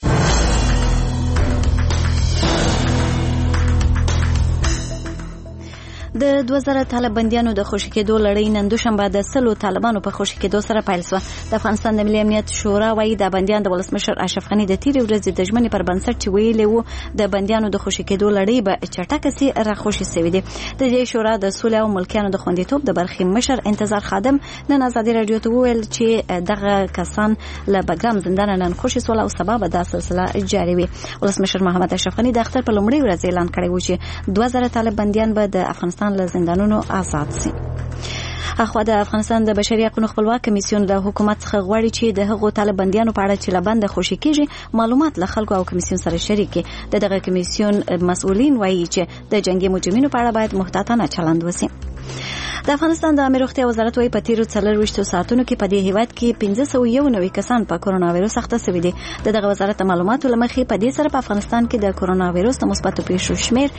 د 2000 طالب بنديانو د خوشي کېدو لړۍ نن دوشنبه د 100 طالبانو په خوشي کېدو سره پیل شوه. د افغانستان د ملي امنیت شورا وايي د بنديان د ولسمشر اشرف غني د تیرې ورځې د ژمنې پر بنسټ چې ویلي وو د بنديانو د خوشي کېدو لړۍ به چټکه سي راخوشي سوي دي. د دې شورا د سولې او ملکیانو د خوندیتوب د برخې مشر انتظار خادم نن ازادي رادیو ته وویل چې دغه کسان له بګرام زندان نن خوشي سول او سبب د سلسله جاري وي. ولسمشر محمد اشرف غني د اختر په لومړي ورځ اعلان کړی و چې 2000 طالب بنديان به د افغانستان له زندانونو آزاد سي. اخوا د افغانستان د بشري حقوقو خپلواک کمیسیون د حکومت څخه غواړي چې د هغو طالب بنديانو په اړه چې لبند خوشي کیږي معلومات له خلکو او کمیسیون سره شریک کړي. دغه کمیسیون مسؤلین وایي چې د جنگي مجرمینو په اړه باید محتاطانه چلند وشي. د افغانستان د امیر روغتیا وزارت وايي په تیرو 24 ساعتونو کې په دې هیواد کې 591 کسان په کرونا وایرس اخته شوي دي. دغه وزارت معلوماتو لمخې په دې سره په افغانستان کې د کرونا وایرس د مثبت پیښو شمیر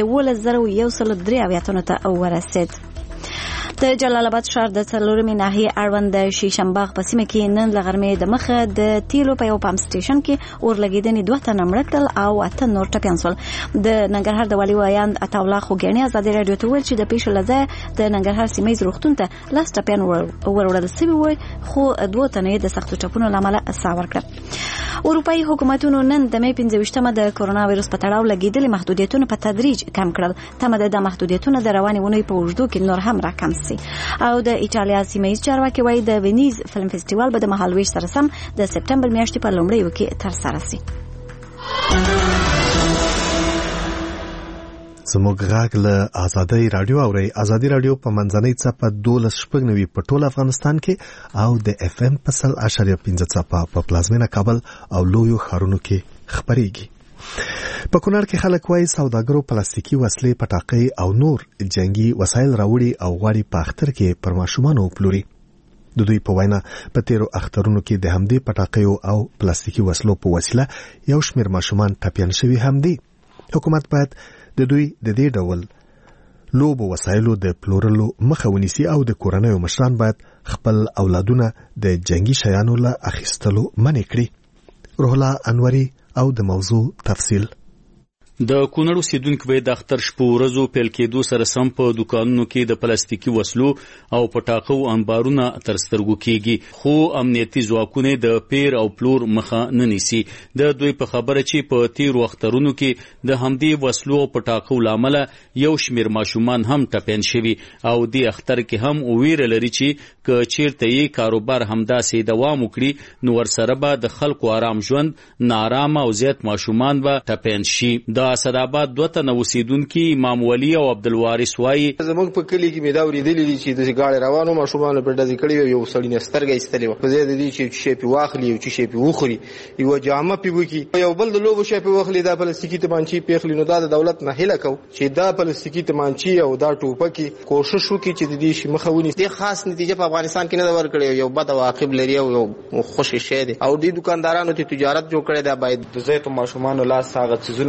1,103 ته ورسید. د جلال آباد ښار د څلورمې ناحیې اړوند د شیشمباغ په سیمه کې نن له غرمې د مخه د تیلو په یو پمپ سټیشن کې اور لګیدنې 2 تنه مړه کړل او 8 نور ټپیان شول. د ننګرهار د والي ویاند عطاالله خوګیاني ازادي رادیو ته ویل چې د پیښو له ځایه د ننګرهار سیمه ییز روغتون ته 10 ټپیان وروړل شوي وو خو 2 تنه د سختو ټپونو له امله ساه ورکړه. اروپایي حکومتونو نن د مې 15مه د کرونا وایرس په تړاو لګیدلي محدودیتونه په تدریج کم کړل. تمه ده د محدودیتونه د روانې ونې په اوږدو کې نور هم راکم سي. او د ایټالیا سیمه چارواکي وايي د وینیز فلم فستیوال به د مهالويش سره سم د سپټمبر میاشتې په لومړیو کې ترسره شي. زموږ غږ له ازادي رادیو اوري. ازادي رادیو په منځنۍ څپه 12.9 په ټول افغانستان کې او د اف ام په 100.5 څپه په پلازمینه کابل او لویو ښارونو کې خبريږي. په کونړ کې خلک وايي سوداګرو پلاستیکي وسلې پټاقۍ او نور جنگي وسایل راوړي او غواړي په اختر کې پر ماشومانو پلوري. د دوی په وینا په تیرو اخترونو کې د همدې پټاقۍ او پلاستیکي وسلو په وسیله یو شمېر ماشومان ټپیان شوي هم دي. حکومت باید د دوی د دې ډول لوبو وسایلو د پلورلو مخه ونیسي او د کورنیو مشران باید خپل اولادونه د جنگي شیانو له اخیستلو منع کړي. روح الله انوري او د موضوع تفصیل. د کونړ اوسیدونکو به د اختر شپو ورځو پیل کېدو سره سم په دکانونو کې د پلاستیکي وسلو او پټاقو انبارونه تر سترګو کېږي خو امنیتي ځواکونه د پیر او پلور مخه نه نیسي. د دوی په خبره چې په تیرو اخترونو کې د همدې وسلو او پټاقو لامل یو شمیر ماشومان هم ټپیان شوي او د اختر کې هم ویره لري چې که چیرته یې کاروبار همداسې دوام وکړي نو ورسره به د خلکو آرام ژوند نارامه او زیات ماشومان به ټپیان شي. د اسداباد 2 تنه اوسیدونکي امام ولی او عبدالوارث وایي زموږ په کلی کې مې دا ورېدلې چې د گاډي روانو ماشومان په ډزې کړي یو سړی نسترګې استلې و په ځای د دې چې شی په واخلي او چې شی په وخوري یو جامه په وکی یو بل د لوبو شی په واخلي دا پلاستیکي تمانچی پیخلي نو دا د دولت نه هله کو چې دا پلاستیکي تمانچی او دا ټوپکی کوشش وکړي چې د دې شی مخاوني د خاص نتیجه په افغانستان کې نه ورکړي یو بد واقع لري او خوشی شه دي او د دکاندارانو ته تجارت جوړ کړي دا باید د زیاتو ماشومان لا ساغت سيزونه ورغلي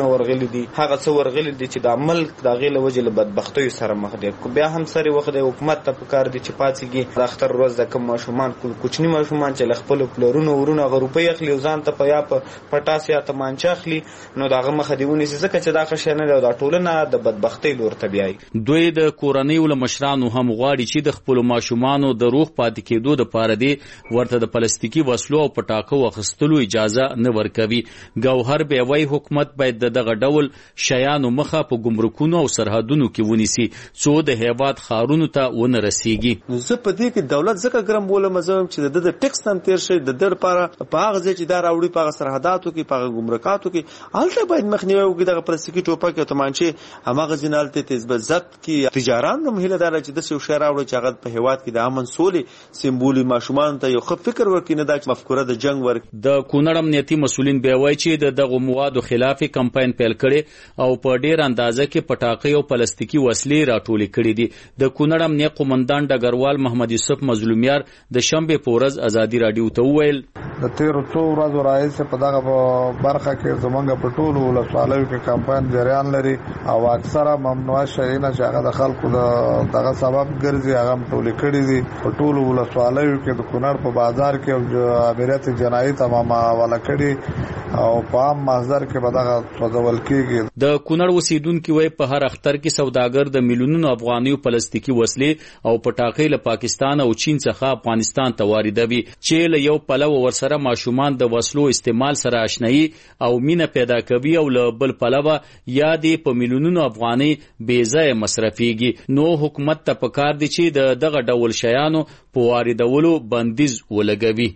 ورغلي دي هغه څو ورغلي دي چې د ملک د غیله وجه له بدبختۍ سره مخ دي. بیا هم سره وخت د حکومت ته پکار دي چې پاتېږي د اختر ورځ د کوم ماشومان کوچني ماشومان چې خپل پلرونو ورونه غروپي اخلي ځان ته په یا په پټاس یا تمانچه اخلي نو دغه مخ دیونه ځکه چې دا خشنه ده د ټولنه د بدبختۍ لور ته بیاي. دوی د کورنۍ ول مشرانو هم غواړي چې د خپل ماشومانو د روغ پاتې کېدو د پاره دی ورته د پلاستیکي وسلو او پټاکو واخستلو اجازه نه ورکوي. ګوهر به وای حکومت باید دغه ډول شیانو مخه په ګمرکونو او سرحدونو کې ونیسي څو د هیواد خارونو ته ونه رسیږي. زه په دې کې دولت ځکه ګرم بولم چې د ټیکس هم تیر شي د در لپاره په هغه ځای چې دا راوړي په سرحداتو کې په ګمرکاتو کې الته باید مخنیوي وکړي دغه پلاستیکي ټوپک او تمانچه همغه ځینالته تثبت کې تجاران هم هله دار چې د څو شهر راوړي چې هغه په هیواد کې د امن سولې سمبولي ماشومان ته یو ښه فکر ورکړي نه دا مفکوره د جنگ ورک. د کونړ امنیتي مسولین به وایي چې دغه موادو خلاف کمپاین پیل کړي او په ډیر اندازه کې پټاقې او پلاستیکي وسلې راټولې کړې دي. د کونړ امنیت قومندان ډګروال محمد یوسف مظلومیار د شنبه په ورځ ازادي رادیو ته وویل د تیر څو ورځې راځي په دغه برخه کې زمونږ په ټولو ولسوالیو کې کمپاین جریان لري او اکثره ممنوع شیونه چې هغه د خلکو دغه سبب ګرځي هغه ټولې کړې دي په ټولو ولسوالیو کې د کونړ په بازار کې او امریت جنایي تمام حواله کړي او په عام محضر کې به دغه سوځول کېږي. د کونړ اوسیدونکو وایي په هر اختر کې سوداګر د میلیونونو افغانیو پلاستیکي وسلې او پټاقې له پاکستان او چین څخه افغانستان ته واردوي چې له یو پلوه ورسره ماشومان د وسلو استعمال سره آشنایي او مینه پیدا کوي او له بل پلوه یادې په میلیونونو افغاني بې ځایه مصرفيږي. نو حکومت ته پکار دي چې دغه ډول شیانو په واردولو بندیز ولګوي.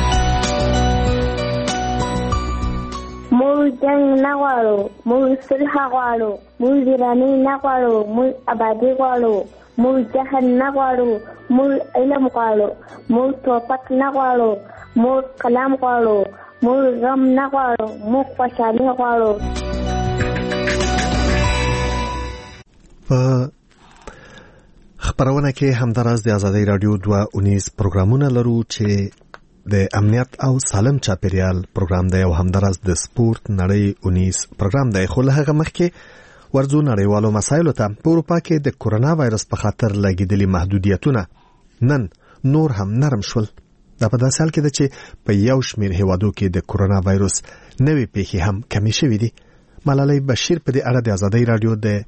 موږ جنگ نه غواړو، موږ صلح غواړو، موږ ویراني نه غواړو، موږ آبادي غواړو، موږ جهل نه غواړو، موږ علم غواړو، موږ توپک نه غواړو، موږ کلام غواړو، موږ غم نه غواړو، موږ خوشحالي غواړو. په خبرونه کې همداراز د ازادي رادیو 2 پروګرامونه لرو چې د امنیت او سالم چاپیریال پروګرام دی او همداراز د سپورت نړۍ 19 پروګرام دی. خو له هغه مخکې ورځو نړیوالو مسایلو ته. په اروپا کې د کورونا وایرس په خاطر لګیدلي محدودیتونه نن نور هم نرم شول. دا په داسې حال کې ده چې په یو شمېر هیوادو کې د کورونا وایرس نوې پیښې هم کمې شوې دي. ملالۍ بشیر په دې اړه د ازادي رادیو د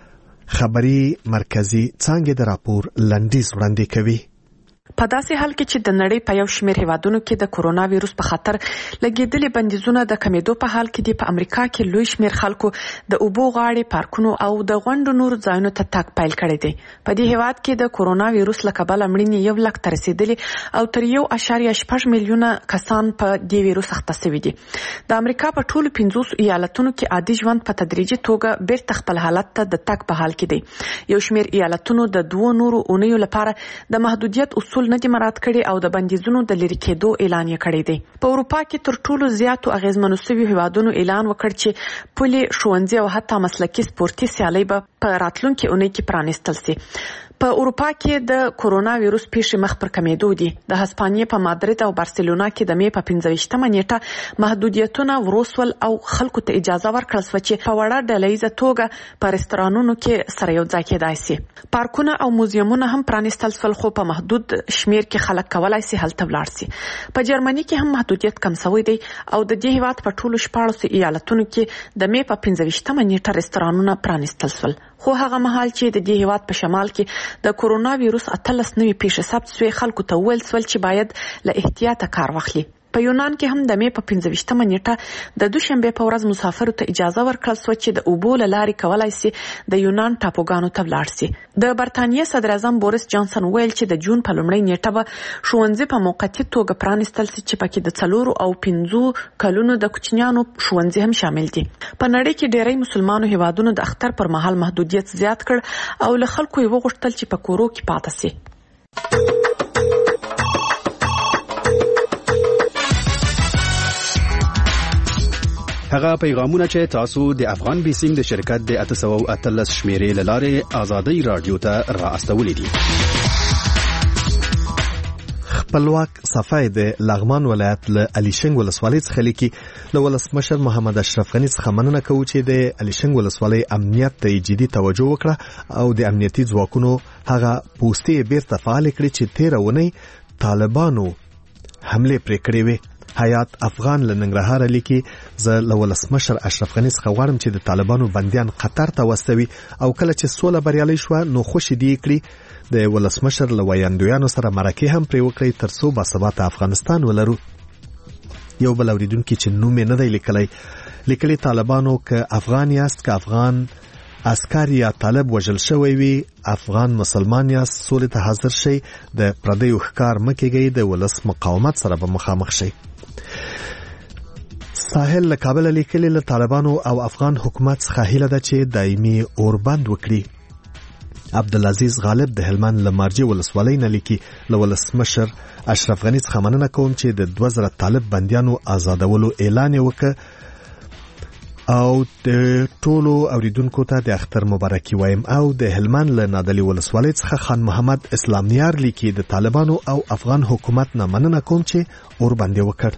خبري مرکزی څنګه د راپور لنډیز وړاندې کوي. په داسې حال کې چې د نړۍ په یو شمېر هیوادونو کې د کورونا وایرس په خاطر لګیدلې بندیزونه د کمیدو په حال کې دي، په امریکا کې لوی شمېر خلکو د اوبو غاړې، پارکونو او د غونډو نور ځایونو ته تګ پیل کړی دی. په دې هیواد کې د کورونا وایرس له کبله مړینې 1 لک ته رسیدلې او تر 1.8 میلیونه کسان په دې وایرس اخته شوي دي. د امریکا په ټولو 50 ایالتونو کې عادي ژوند په تدریجي توګه بیرته خپل حالت ته د تګ په حال کې دی. یو شمېر ایالتونو د 2 نورو اونیو لپاره د محدودیت اصول نه دي مراعات کړي او د بندیزونو د لرې کېدو اعلان یې کړی دی. په اروپا کې تر ټولو زیاتو اغیزمنو شویو هیوادونو اعلان وکړ چې پولې، ښوونځي او حتی مسلکي سپورتي سیالۍ به په راتلونکي اونۍ کې پرانیستل شي. په اروپا کې د کورونا وایرس پیښې مخ پر کمیدو دي. د هسپانیې په مادرید او بارسلونا کې د مې په 15مه نیټه محدودیتونه وروسول او خلکو ته اجازه ورکړل شوه چې په وړه ډلهییزه توګه په رستورانونو کې سره یو ځای کېدای شي. پارکونه او موزیمونه هم پرانیستل شول، خو په محدود شمیر کې خلک کولای شي هلته ولاړ شي. په جرمني کې هم محدودیت کم شوی دی او د دې هیواد په ټولو 14 ایالتونو کې د مې په 15مه نیټه رستورانونه پرانیستل شول. خو هغه مهال چې د دې هیواد په شمال کې د کورونا وایرس 18 نوې پیښې ثبت شوې، خلکو ته وویل شول چې باید له احتیاطه کار واخلي. په یونان کې هم د مې په 15مه نیټه د دوشنبه په ورځ مسافرو ته اجازه ورکړل شوه چې د اوبو له لارې کولای شي د یونان ټاپوګانو ته ولاړ شي. د برتانیې صدر اعظم بوریس جانسن ویل چې د جون په لومړۍ نیټه به ښوونځي په موقتي توګه پرانیستل شي چې پکې د 4 او 5 کلونو د کوچنیانو ښوونځي هم شامل دي. په نړۍ کې ډېری مسلمانو هیوادونو د اختر پر مهال محدودیت زیات کړ او له خلکو یې وغوښتل چې په کورو کې پاتې شي. هغه پیغامونه چې تاسو د افغان بیسینګ د شرکت د 813 شمیرې لاره ازادي رادیو ته را استولې دي. خپلواک صفای د لغمان ولایت له الیشنګ ولسوالۍ څخه لیکي له ولسمشر محمد اشرف غنی څخه مننه کوي چې د الیشنګ ولسوالۍ امنیت ته جدي توجه وکړه او د امنیتي ځواکونو هغه پوستې بیرته فعال کړي چې تیرونی طالبانو حمله پرې کړې وي. حیات افغان له ننګرهار لیکي زه له ولسمشر اشرف غنی څخه غواړم چې د طالبانو بنديان قطر ته واستوي او کله چې سوله بریالي شوه نو خوشي دی کړي د ولسمشر له ویاندویانو سره مرکه هم پرې وکړي ترڅو باثباته افغانستان ولرو. یو بل اوریدونکو چې نوم نه دی لیکلی طالبانو که افغان یاست که افغان عسكر یا طالب وژل شوی وي افغان مسلمان یا سولې ته حاضر شي د پردیو ښکار مکیږي د ولس مقاومت سره به مخامخ شي. ساحل له کابل لیکلی له طالبانو او افغان حکومت څخه هیله ده چې دایمي اوربند وکړي. عبدالعزیز غالب د هلمند لمارجی ولسوالۍ نه لیکي له ولسمشر اشرف غنی څخه مننه کوم چې د 2000 طالب بنديانو آزادولو اعلان وکړ او د ټولو اوریدونکو ته د اختر مبارکي وایم. او د هلمند له نادلی ولسوالۍ څخه خان محمد اسلامیار لیکي د طالبانو او افغان حکومت نه مننه کوم چې اوربند وکړ.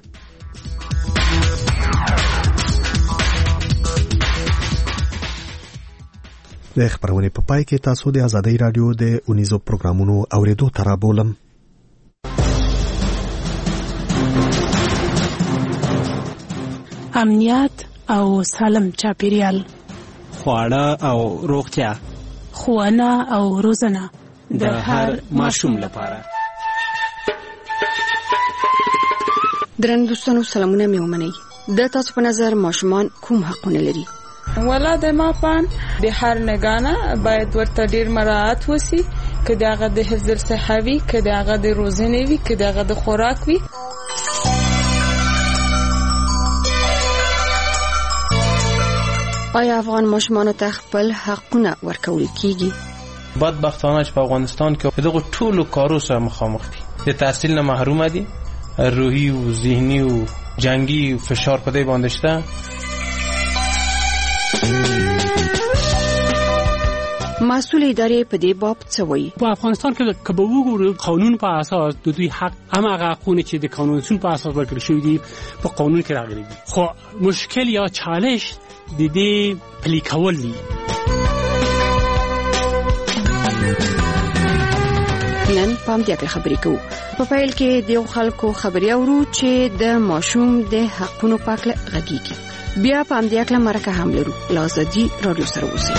د خبرونه په پای کې تاسو د آزادۍ رادیو د اونیزو پروګرامونو اوریدو ترابولم. امنیت او سالم چاپیریال، خواړه او روغتیا، ښوونه او روزنه د هر ماشوم لپاره. درنو دوستانو سلامونه مې ومنئ. د تاسو په نظر ماشومان کوم حقونه لري؟ ولا د ماپان د هر نگانه باید ورته ډیر مراعات وسی که دغه د حفظ الصحه وي، که دغه د روزنې وي، که دغه د خوراک وي. آیا افغان ماشومانو ته خپل حقونه ورکول کیږي؟ بدبختانه چې په افغانستان کې دغه ټولو کارو سره مخامخ دي. د تحصیل نه محروم دي، روحي او ذهني او جنگي فشار په دې باندې شته. مسؤل ادارې په دې باب څه وایي؟ په افغانستان کې کبه وګورو قانون په اساس د دوی حق هغه حقونه چې د قانون په اساس ورکړل شوی دي په قانون کې راغلي دي. خو مشکل یا چالش د دې پلي کول دي. نن پام دې خبرې کوو. په پیل کې د خلکو خبري اورو چې د ماشوم د حقونو په اړه غږیږي. بیا پام دې کله مرکه هم لرو. لازدي رادیو سره اوسئ.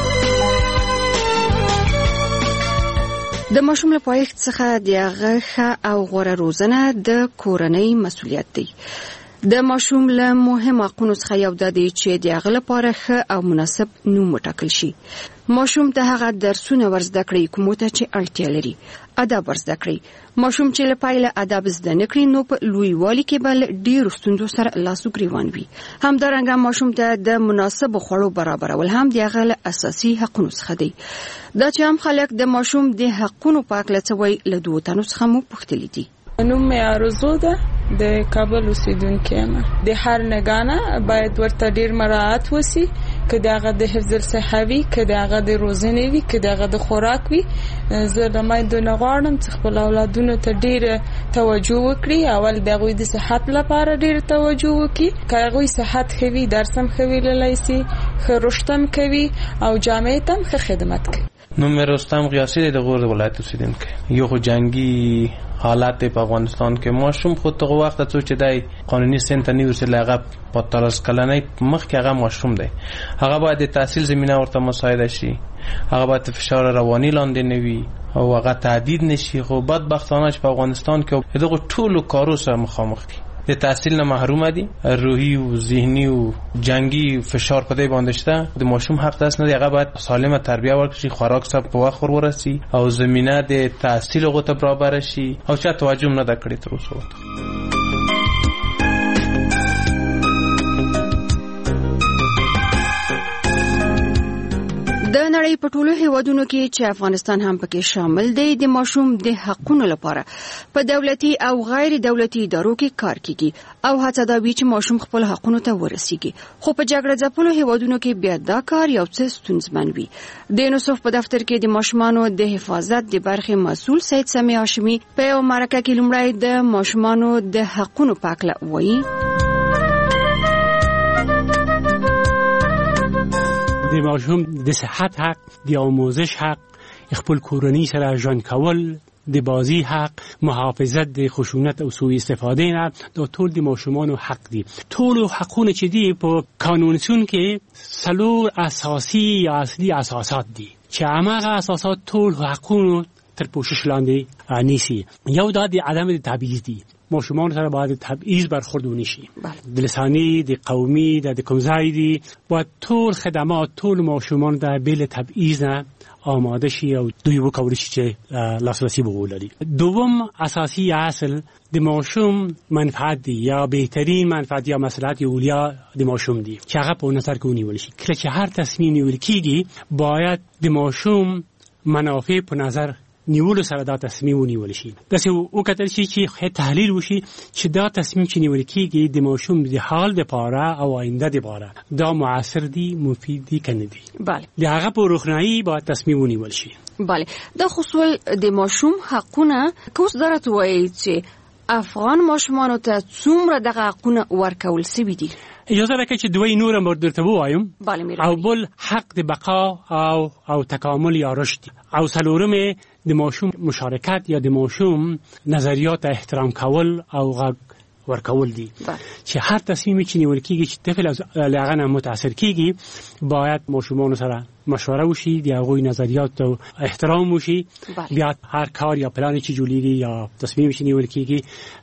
د ماشوم له پایښت څخه د هغه او غوره روزنه د کورنۍ مسؤلیت دی. د ماشوم له مهم حقونو څخه یو د دې چې د هغه لپاره ښه او مناسب نوم وټاکل شي. ماشوم ته هغه درسونه ورزده کړئ کوم ته چې اړتیا لري. ادب ورزده کړئ. ماشوم چې له پایله ادب زده نه کړي نو په لویوالي کې بل ډیر ستونزو سره لاس ګریوان وي. همدارنګه ماشوم ته د مناسب خوړو برابرول هم د هغه اساسي حقونو څخه دی. دا چې هم خلک د ماشوم د حقونو په اړه څه وایي له دوه تنو څخه مو پوښتلي دي. نوم مې آرزو ده، د کابل اوسیدونکې یم. د هر نگانه باید ورته ډیر مراعات وسی که دغه د حفظ الصحه وي، که دغه د روزنې وي، که دغه د خوراک وي. زه د میندو نه غواړم چې خپل اولادونو ته ډیر توجه وکړي. اول د هغوی د صحت لپاره ډیر توجه وکړي. که هغوی صحت ښه وي درس هم ښه ویلی سي، ښه رشد هم کوي او جامعې ته هم ښه خدمت کوي. نوم رستم قیاسی دی، د غور ولایت اوسیدونکی. یو خو جنگي حالات په افغانستان کې ماشوم خو ته وخت ته چې دای قانوني سن ته نیو سره هغه په ترس کلنۍ مخ کې هغه ماشوم دی. هغه باید د تحصیل زمينه ورته مساعده شي. هغه باید فشار رواني لاندې نه وي او هغه تعدید نشي. خو بدبختانه چې په افغانستان کې دغه ټولو کارو سره مخامخ دي. د تحصیل نه محروم دي، روحي او ذهني او جنگي فشار په دې باندې شته. د ماشوم حق داس نه دی، هغه باید سالمه تربیه ورکړي، خوراک سره په وخت ورسي او زمينه د تحصیل غوته برابر شي او چا توجه نه دا کړی تر اوسه. د نړۍ په ټولو هیوادونو کې چې افغانستان هم پکې شامل دی د ماشوم د حقوقو لپاره په دولتي او غیر دولتي ادارو کې کار کیږي او هڅه دا وی چې ماشوم خپل حقوقو ته ورسیږي خو په جګړه ځپلو هیوادونو کې بیا دا کار یو څه ستونزمن وي د یونیسف په دفتر کې د ماشومانو د حفاظت د برخې مسؤل سید سمی هاشمی په یو مرکه کې لومړی د ماشومانو د حقوقو په اړه وایي د ماشوم د صحت حق، د آموزش حق، خپل کورنۍ سره ژوند کول، د بازی حق، محافظت د خشونت او سوء استفاده نه دا ټول د ماشومانو حق دي. ټول حقونه چې دي په قانونسون کې څلور اساسي یا اصلي اساسات دي چې هغه اساسات ټول حقونو تر پوښښ لاندې نیسي. یو دا د عدم تبعیض دي، ماشومان سره باید تبعیض برخورد ونشي. د لسانی، د قومي، د کوم ځای دي باید ټول خدمات ټول ماشومان د بل تبعیض نه آماده شي او دوی وکولای شي چې لاسرسی ولري. دوم اساسي اصل د ماشوم منفعت دی یا بهترین منفعت یا مصلحت اولیا د ماشوم دی چې هغه په نظر کې ونیول شي. کله چې هر تصمیم نیول کیږي باید د ماشوم منافع په نظر نیول سره دا تصمیم ونیول شي. داسې وکړل شي چې تحلیل وشي چې دا تصمیم چې نیول کیږي د ماشوم د حال لپاره او آینده لپاره دا موثر دی، مفید دی کنه دی. بله. د هغه په روښنايي باید تصمیم ونیول شي. بله. د خصوص د ماشوم حقونه کوس درته وایي چې افغان ماشومانو ته څومره دغه حقونه ورکول سوي دي؟ اجازه راکړئ چې دوی نور هم درته ووایم. او بل حق د بقا او تکامل یا رشد او څلورم د ماشوم مشارکت یا د ماشوم نظریات احترام کول او غږ ورکول دي. چې هر تصمیم چې نیول کیږي چې طفل له هغه نه متاثر کیږي باید ماشومان سره مشوره وشي، د هغوی نظریات او احترام وشي. بیا هر کار یا پلان چې جوړیږي یا تصمیم چې نیول کیږي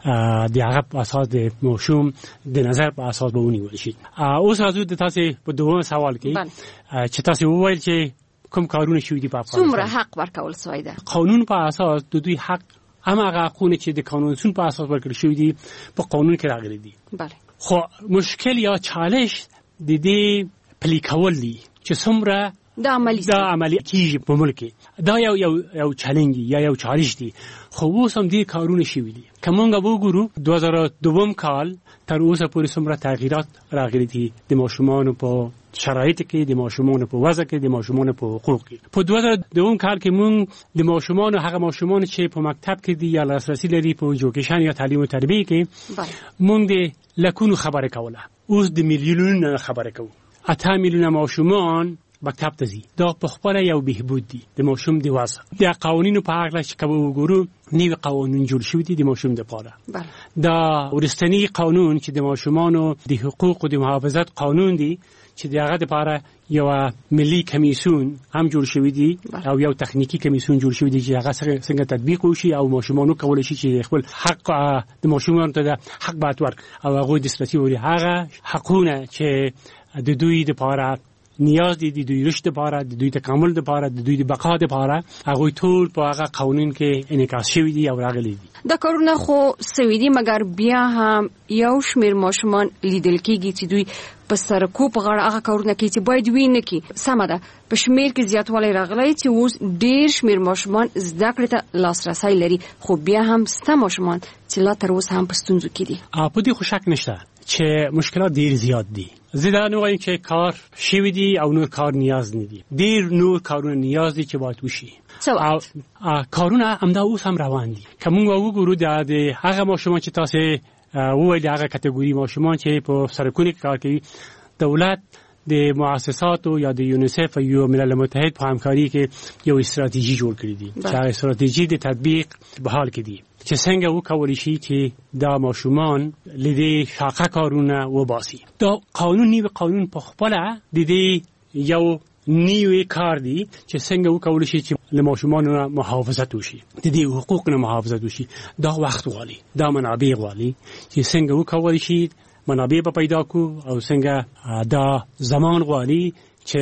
د هغه په اساس د ماشوم د نظر په اساس به ونیول شي. اوس راځو د تاسو په دوه سوال کې چې تاسو وویل چې کوم کارونه شوي دي په افغانستان. څومره حق ورکول شوی دی؟ قانون په اساس د دوی حق هغه حقونه چې د قانونسون په اساس ورکړل شوی دي په قانون کې راغلي دي. بله. خو مشکل یا چالش د دې پلي کول دي چې څومره دا عملی کیږي په ملک کې. دا یو چالش یا یو چالش دی. خو اوس هم دې کارونه شوي دي. که موږ وګورو 2002 کال تر اوسه پورې څومره تغییرات راغلي دي د ماشومانو په شرایط کې، د ماشومانو په وضع کې، د ماشومانو په حقوق کې. په 2002 کال کې موږ د ماشومانو هغه ماشومان چې په مکتب کې دي یا لاسرسي لري په ایجوکیشن یا تعلیم او تربیه کې موږ د لکونو خبره کوله. اوس د میلیونونو خبره کوو. 8 میلیونه ماشومان مکتب ته ځي. دا په خپله یو بهبود دی د ماشوم د وضع. د قوانینو په اړه چې کوم وګورو نوي قوانین جوړ شوي دي د ماشوم لپاره. دا ورستنی قانون چې د ماشومانو د حقوقو د محافظت قانون دی چې دغه لپاره یو ملي کمیسیون هم جوړ شوی دی او یو تخنیکی کمیسیون جوړ شوی دی چې هغه څنګه تطبیق وشي او ماشومانو کولای شي چې خپل حق د ماشومانو ته حق باید ورک او هغه د استراتیژي هغه حقونه چې د دوی لپاره نیاز دي، د دوی رشد لپاره، د دوی تکامل لپاره، د دوی د بقا لپاره هغه ټول په هغه قانون کې انعکاس شوی دي او راغلي دي. دا کارونه خو سوي دي مګر بیا هم یو شمیر ماشومان لیدل کېږي چې دوی په سرکو په غاړه هغه کارونه کوي چې باید وي نه کړي. سمه ده، په شمیر کې زیاتوالی راغلی چې اوس ډېر شمیر ماشومان زده کړې ته لاسرسی لري، خو بیا هم سته ماشومان چې لا تر اوسه هم په ستونزو کې دي. په دې خو شک نشته چې مشکلات ډېر زیات دي. زه دا نه وایم چې کار شوي دي او نور کار نیاز نه دي. ډېر نور کارونه نیاز دي چې باید وشي. او کارونه همدا اوس هم روان دي. که موږ وګورو د هغه ماشومان چې تاسو وویل هغه کټګوري ماشومان چې په سرکونو کې کار کوي، دولت د مؤسساتو یا د یونیسف او ملل متحد په همکاري کې یو استراتیژي جوړ کړې دي چې هغه استراتیژي د تطبیق په حال کې دي چې څنګه وکولای شي چې دا ماشومان لیدې شاقه کارونه وباسي. دا قانون په خپل د دې یو نیوی کار دی چې څنګه وکولای شي چې له ماشومانو محافظت وشي، د دې حقوقو محافظت وشي. دا وخت غواړي، دا منابع غواړي چې څنګه وکولای شي منابع پیدا کو او څنګه دا زمان غواړي چې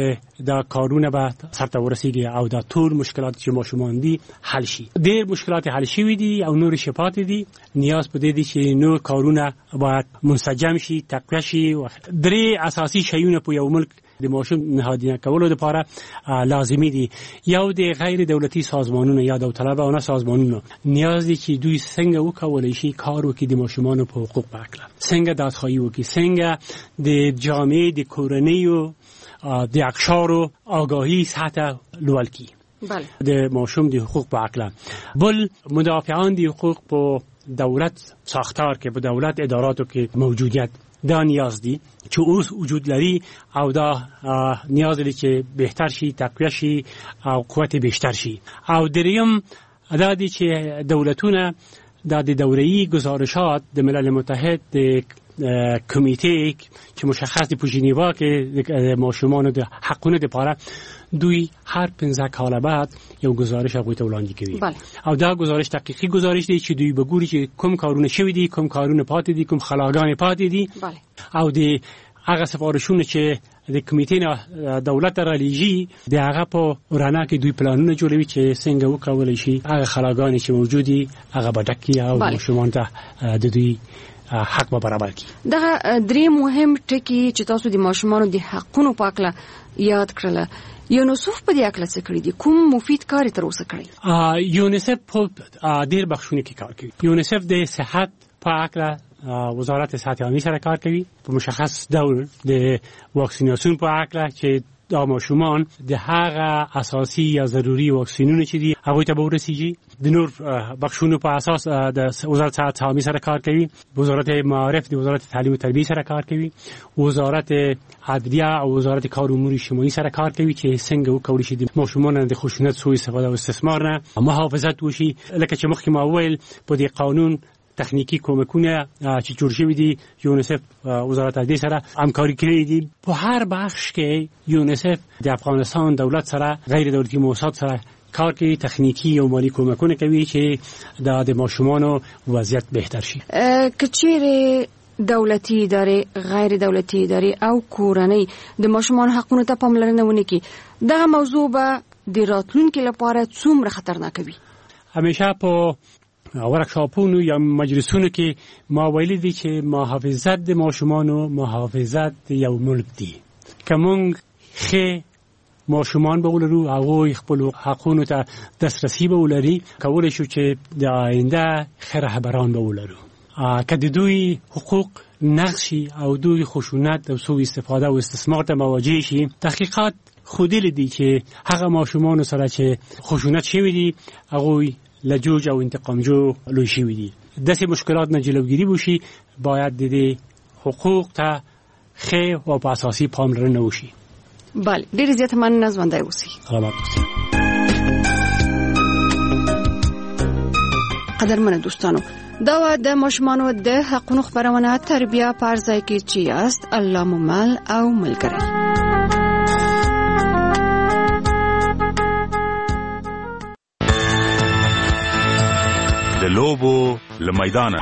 دا کارونه به سرته ورسیږي او دا ټول مشکلات چې ماشومان دي حل شي. ډېر مشکلات حل شوي دي او نور شپات دي. نیاز په دې دي چې نور کارونه باید منسجم شي، تقویه شي. درې اساسي شیونه په یو ملک د ماشوم نهادینه کولو لپاره لازمي دي. یو د غیر دولتي سازمانونو یا داوطلبانه سازمانونو نیاز دي چې دوی څنګه وکولای شي کار وکړي د ماشومانو په حقوق په اړه، څنګه دادخواهی وکړي، څنګه د جامعې د کورنیو د اقشارو آگاهی سطح لوړ کړي. بله. د ماشوم د حقوق په اړه. بل مدافعان د حقوق په دولت ساختار کې، په دولت اداراتو کې موجودیت دا نیاز دي چې اوس وجود لري او دا نیاز لري چې بهتر شي، تقویه شي او قوت بیشتر شي. او دریم دا دي چې دولتونه د دوره‌ای گزارشات د ملل متحد د کمیته چې مشخص دی په ژنیوا کې د ماشومانو د حقونو لپاره دوی هر 15 کال بعد یو گزارش هغوی ته وړاندې کوي. او دا گزارش دقیقی گزارش دی چې دوی بګوري چې کوم کارونه شوي دي، کوم کارونه پاتې دي، کوم خلاګانې پاتې دي. او د هغه سفارشونه چې د کمیټې نه دولت را لیږي د هغه په ورانه کې دوی پلانونه جوړوي چې څنګه وکولای شي هغه خلاګانې چې موجودي هغه بډکي او ماشومان ته د دوی حق به برابر کړي. دا درې مهم ټکي چې تاسو د ماشومانو د حقونو په اړه یاد کړل. یونیسف په دې اړه څه کړی دي؟ کوم مفید کار تر اوسه کړی؟ یونیسف په ډېر بخښونه کې کار کوي. یونیسف د صحت په اړه وزارت صحت عامه سره کار کوي په مشخص ډول د واکسیناسیون په اړه چې دا ماشومان د هغه اساسي یا ضروري واکسینونه چې دي هغه ته ورسیږي. د نور بخښونو په اساس د وزارت صحت عامه سره کار کوي، وزارت معارف د وزارت تعلیم او تربیه سره کار کوي، وزارت عدلیه او وزارت کار امور اجتماعي سره کار کوي چې څنګه وکړي شي د ماشومان د خشونت، سوء استفاده او استثمار نه محافظت وشي. لکه چې مخکې ما ویل په دې قانون تخنیکی کومکونه چې جوړ شوي دي یونیسف وزارت عدلیه سره همکاري کړې دي. په هر بخش کې یونیسف د افغانستان دولت سره غیر دولتي مؤسسات سره کار کوي، تخنیکی او مالی کومکونه کوي چې د ماشومانو وضعیت بهتر شي. کچېره دولتي ادارې، غیر دولتي ادارې او کورنۍ د ماشومان حقونو ته پاملرنه ونه کوي، دا موضوع به د راتلونکي لپاره څومره خطرناک وي؟ همیشه په ورکشاپونو یا مجلسونو کې ما ویلي دي چې محافظت د ماشومانو محافظت یو ملک دی. که مونږ ښه ماشومان به ولرو، هغوی خپل حقونو ته دسترسی به ولري، کولی شو چې د آینده ښه رهبران به ولرو. که د دوی حقوق نقض شي او دوی خشونت او سوء استفاده او استثمار ته مواجه شي، تحقیقات ښودلي دي چې هغه ماشومانو سره چې خشونت شوي دي هغوی لجوج او انتقامجو لوی شوي دي. داسې مشکلات نه جلوگیری وشي، باید د دې حقوق ته ښه او په اساسي پاملرنه وشي. بله، ډېر زیات مننه. ژوندی اوسئ. سلامت اوسئ. قدرمنو دوستانو، دا د ماشومانو د حقونو خبرونه تربیه پر ځای کې چې یاست الله مو مل او ملګری. د لوبو لمیدانه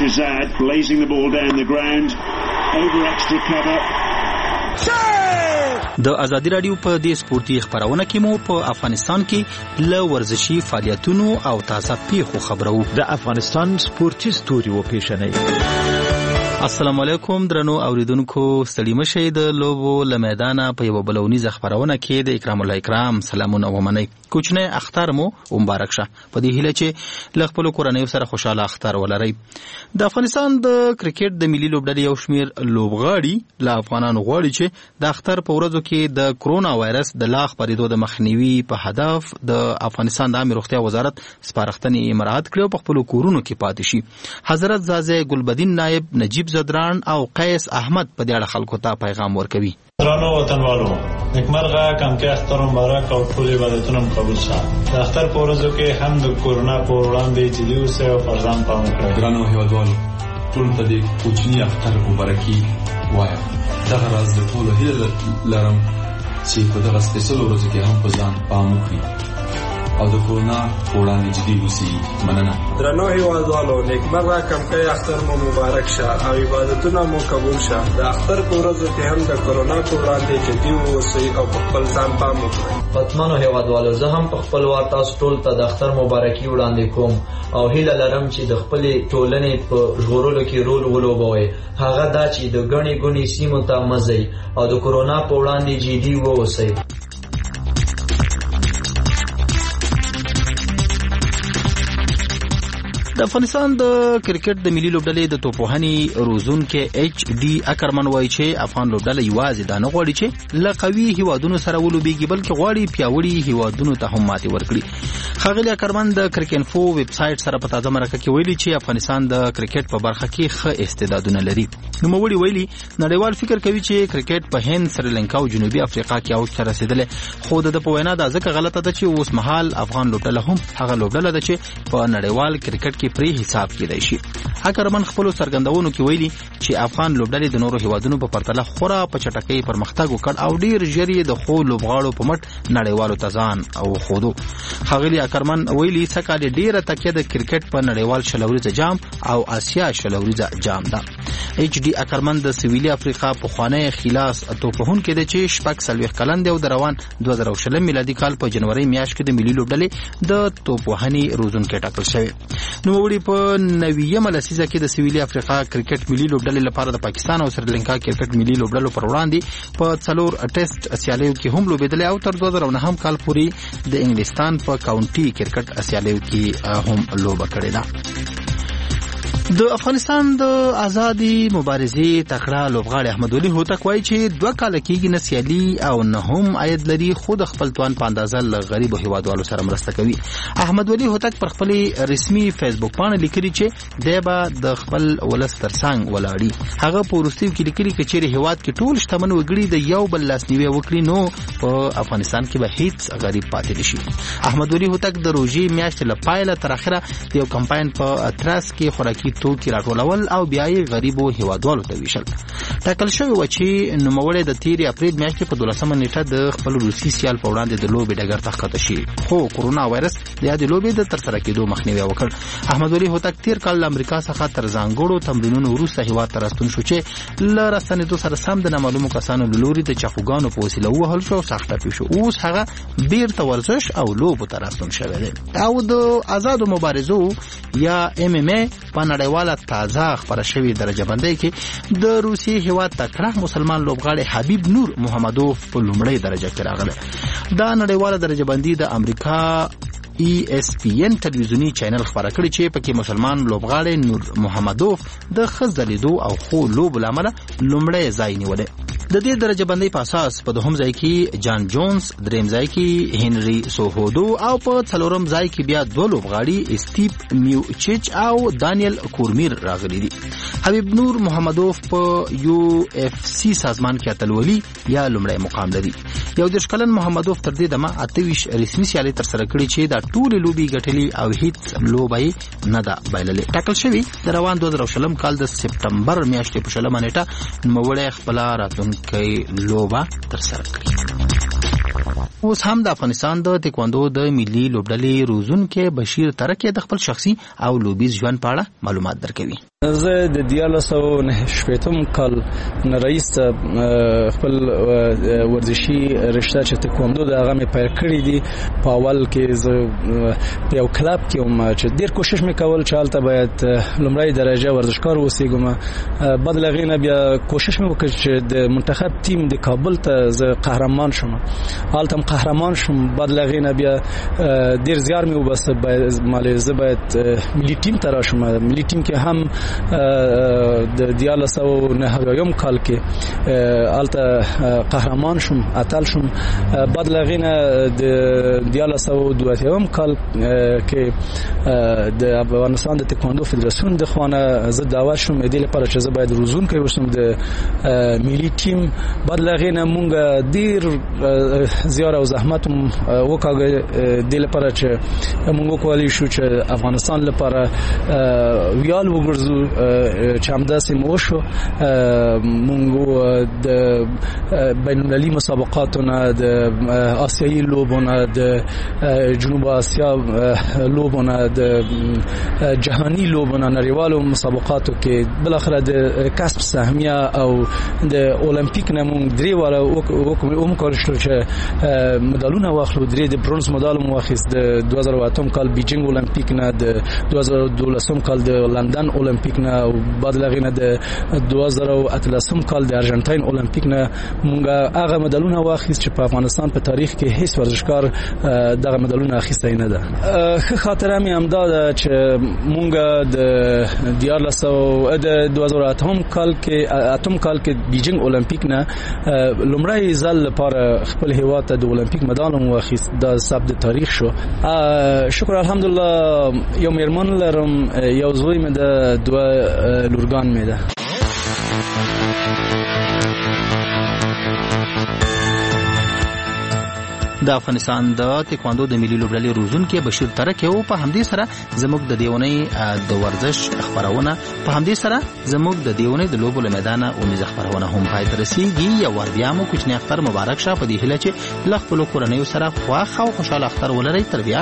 د ازادي رادیو په دې سپورتي خبرونه کې مو په افغانستان کې له ورزشي فعالیتونو او تازه پیښو خبرو. د افغانستان سپورتي ستوري و پیژنئ. السلام علیکم درنو اوریدونکو، ستړي مشئ. د لوبو لمیدانه په یو بلونیزه خبرونه کې د اکرام الله اکرام سلامونه ومنئ. کوچنی اختر مو مبارک شه. په دې هیله چې ل خپل کورنۍ سره خوشاله اختر ولرئ. د افغانستان د کرکټ د ملي لوبډلې یو شمیر لوبغاړي له افغانانو غواړي چې د اختر په ورځو کې د کرونا وایرس د لا خپرېدو د مخنیوي په هدف د افغانستان د عامه روغتیا وزارت سپارښتنې مراعات کړي او په خپل کورونو کې پاتې شي. حضرت زازه ګلبدین نائب نجیب زدران او قیس احمد په دې اړه خلکو ته پیغام ورکوي. درنو وطنوالو، نیکمرغه کمکه اختر مبارک او ټول عبادتونه قبول شه. د اختر په ورځو کې هم د کورونا په وړاندې جدي اوسئ او پر ځان پام وکړئ. درنو هیوادوالو، ټول ته د کوچني اختر مبارکي وایم. دغه راز د ټولو هیله لرم چې په دغه سپیشل ورځو کې هم په ځان پام وکړي. او د کورونا وړاندې جدي اوسئ. مننه. درنو هیوادوالو، نیکمرغه کمکی اختر مو مبارک شه او عبادتونه مو قبول شه. د اختر په ورځو کې هم د کورونا په وړاندې جدي اوسئ او په خپل ځان پام وکړئ. پتمنو هیوادوالو، زه هم په خپل وار تاسو ټول ته د اختر مبارکي وړاندې کوم او هیله لرم چې د خپلې ټولنې په ژغورلو کې رول ولوبوئ. هغه دا چې د ګڼې ګوڼې سیمو ته مه ځئ او د کورونا په وړاندې جدي واوسئ. د افغانستان د کرکټ د ملي لوبډلې د توپوهنې روزونکي ایچ ډي اکرمن وایي چې افغان لوبډله یوازې دا نه غواړي چې له قوي هیوادونو سره ولوبېږي، بلکې غواړي پیاوړي هیوادونو ته هم ماتې ورکړي. ښاغلي اکرمن د کرکینفو ویب سایټ سره په تازه مرکه کې ویلي چې افغانستان د کرکټ په برخه کې ښه استعدادونه لري. نوموړي ویلي نړیوال فکر کوي چې کرکټ په هند، سریلانکا او جنوبي افریقا کې اوج ته رسیدلی، خو د په وینا دا ځکه غلطه ده چې اوس مهال افغان لوبډله هم هغه لوبډله ده چې په نړیوال کرکټ کې پرې حساب کېدای شي. اکرمن خپل څرګندونو کې ویلي چې افغان لوبډلې د نورو هیوادونو په پرتله خورا په چټکۍ پرمختګ وکړ او ډیر ژر یې د خو لوبغاړو په مټ نړیوالو ته ځان او خودو. ښاغلي اکرمن ویلي سکه ډیره تکیه د کرکټ په نړیوال شلوریزه جام او آسیا شلوریزه جام ده. ایچ ډي اکرمن د سویلي افریقا په خوانی خلاص توپوهونکی دی چې شپږ څلوېښت کلن دی او د روان 2020 میلادي کال په جنوري میاشت کې د ملي لوبډلې د توپوهنې روزونکی ټاکل شوی. نوموړي په 90مه لسیزه کې د سویلي افریقا کرکټ ملي لوبډلې لپاره د پاکستان او سریلانکا کرکټ ملي لوبډلو پر وړاندې په 4 ټیسټ سیالیو کې هم لوبېدلی او تر 2009 کال پورې د انګلستان په کاونټي کرکټ سیالیو کې هم لوبه کړې ده. د افغانستان د آزادي مبارزې تکړه لوبغاړی احمد ولي هوتک وایي چې 2 کال کېږي نه سیالي او نه هم عاید لري، خو د خپل توان په اندازه له غریبو هیوادوالو سره مرسته کوي. احمد ولي هوتک پر خپل رسمي فیسبوک باندې لیکلي چې دی به د خپل ولس ترڅنګ ولاړي. هغه په وروستیو کې لیکلي چې چیرې هیواد کې ټول شتمن وګړي د یو بل لاسنیوي وکړي نو په افغانستان کې به هیڅ غریب پاتې نشي. احمد ولي هوتک د روژې میاشتې له پایله تر اخره د یو کمپاین په اتراس کې خوراکي توکي راټولول او بیا یې غریبو هیوادوالو ته ویشل. ټاکل شوی و چې نوموړی د تیرې اپریل میاشتې په 12مه نیټه د خپل روسي سیال په وړاندې د لوبې ډګر ته ښکته شي، خو کورونا وایرس د یادې لوبې د ترسره کېدو مخنیوی وکړ. احمد ولي هوتک تیر کال له امریکا څخه تر ځانګړو تمرینونو وروسته هیواد ته راستون شو چې له راستنېدو سره سم د نامعلومو کسانو له لوري د چاقوګانو په وسیله ووهل شو او سخت ټپي شو. اوس هغه بیرته ورزش او لوبو ته راستون شوی دی. او د آزادو مبارزو یا MMA په نړیواله تازه خبره شوی درجه بندۍ کې د روسیې هیواد تکړه مسلمان لوبغاړی حبیب نور محمدوف په لومړۍ درجه کې راغلی. دا نړیواله درجه بندي د امریکا ESPN ټلویزیونی چینل خبره کړې چې پکې مسلمان لوبغاړی نور محمدوف د ښه ځلېدو او خو لوبو له امله لومړی ځای نیولی. د دې درجه بندۍ په اساس په دوهم ځای کې جان جونز، دریم ځای کې هنري سوهودو او په څلورم ځای کې بیا 2 لوبغاړي استیپ میوچیچ او دانیل کورمیر راغلي دي. حبیب نور محمدوف په UFC سازمان کې اتلولي یا لومړی مقام لري. 11 کلن محمدوف تر دې دمه 28 رسمي سیالۍ ترسره کړې چې دا ټول لوبي ګټلې او هیڅ لوبي نه ده بایللې. ټاکل شوی د روان 2020 کال د سپټمبر میاشتې په 20 نیټه نوموړی خپل راتلونکي لوبه ترسره کړې. اوس هم د افغانستان د تکواندو د ملي لوبډلې روزونکي بشیر ترکي د خپل شخصي او لوبیز ژوند په اړه معلومات درکوي. زه د 1990 کال نه رئیس خپل ورزشي رشته چې تکواندو د هغه مې پیل کړی دي. په اول کې زه په یو کلب کې وم چې ډیر کوشش مې کول چې هلته باید لومړی درجه ورزشکار اوسېږم. بعد له هغې نه بیا کوشش مې وکړ چې د منتخب ټیم د کابل ته زه قهرمان شم. هلته هم قهرمان شم. بعد له هغې نه بیا ډیر زیار مې وباسه زه باید ملي ټیم ته راشم. ملي ټیم کې هم د 1990 کال کې الته قهرمان شم، اتل شم. بعد له هغې نه د 1992 کال کې د افغانستان د تکواندو فدراسیون د خوانه زه دعوت شم دې لپاره چې زه باید روزونکی اوسم د ملي ټیم. بعد له هغې نه مونږ ډیر زیار او زحمت وکړو دې لپاره چې مونږ وکولای شو چې افغانستان لپاره ویال وګرځو چې همداسې مو شو مونږ د بین المللي مسابقاتونه د آسیایي لوبونه د جنوب آسیا لوبونه د جهاني لوبونه نړیوالو مسابقاتو کې بالاخره د کسب سهمیه او د اولمپیک نه مونږ درې واړه وکړل چې مډالونه واخلو. درې د برونز مډال مو واخیست د 2008 کال بیجینګ اولمپیک نه، د 2012 کال د لندن اولمپیک نه او بعد لغینه د 2013 کال د ارجنټاین اولمپیک نه مونږ هغه مډالونه واخیست چې په افغانستان په تاریخ کې هیڅ ورزشکار دغه مډالونه اخیستی نه ده. ښه خاطره مې همدا ده چې مونږ د 2008 کال کې بیجینګ اولمپیک نه لومړی ځل لپاره خپل هیواد ته د اولمپیک مډال مو واخیست. دا ثبت تاریخ شو. شکر الحمدلله. یو میرمن لرم، یو زوی مې ده، دوه لورګان مې ده. د افغانستان د تکواندو د ملي لوبډلې روزونکي بشیر ترک یو په همدې سره زموږ د دیونی د ورزش خبرونه په همدې سره زموږ د دیونی د لوبو له میدانه او خبرونه هم پای ته رسیږي. یو ور بیا مو کوچنی اختر مبارک شه په دې هیله چې له خپل کورنۍ سره خواخ او خوشاله اختر ولرئ. تر بیا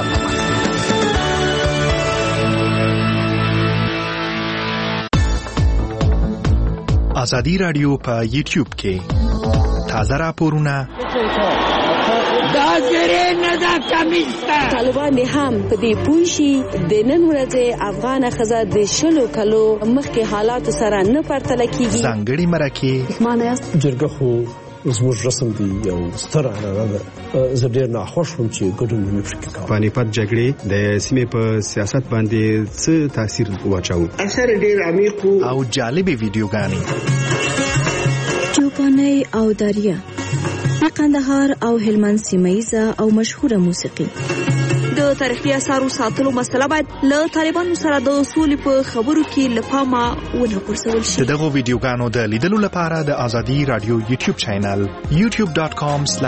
ازادي رادیو په یوټیوب کې تازه راپورونه دا زره نه دا کمیسته. طالبان هم په دې پوښي د نن ورځې افغان خزه د شلو کلو مخکې حالات سره نه پرتله کیږي. ځانګړي مرکه معنی جرګه خو زموږ رسم دی یو ستر عنعنه ده. زه ډېر ناخوښ وم چې ګډون مې پرې کاوه. پانیپت جګړې د سیمې په سیاست باندې څه تاثیر واچاوه؟ اثر ډېر عمیق او جالبې ویډیوګانې چوپاني او داریا د قندهار او هلمند سیمه او مشهوره موسیقي. د تاریخي اثارو ساتلو مسله باید له طالبانو سره د سولې په خبرو کې له پامه ونه غورځول شي. دغه ویډیوګانو د لیدلو لپاره د ازادي رادیو یوټیوب چینل youtube.com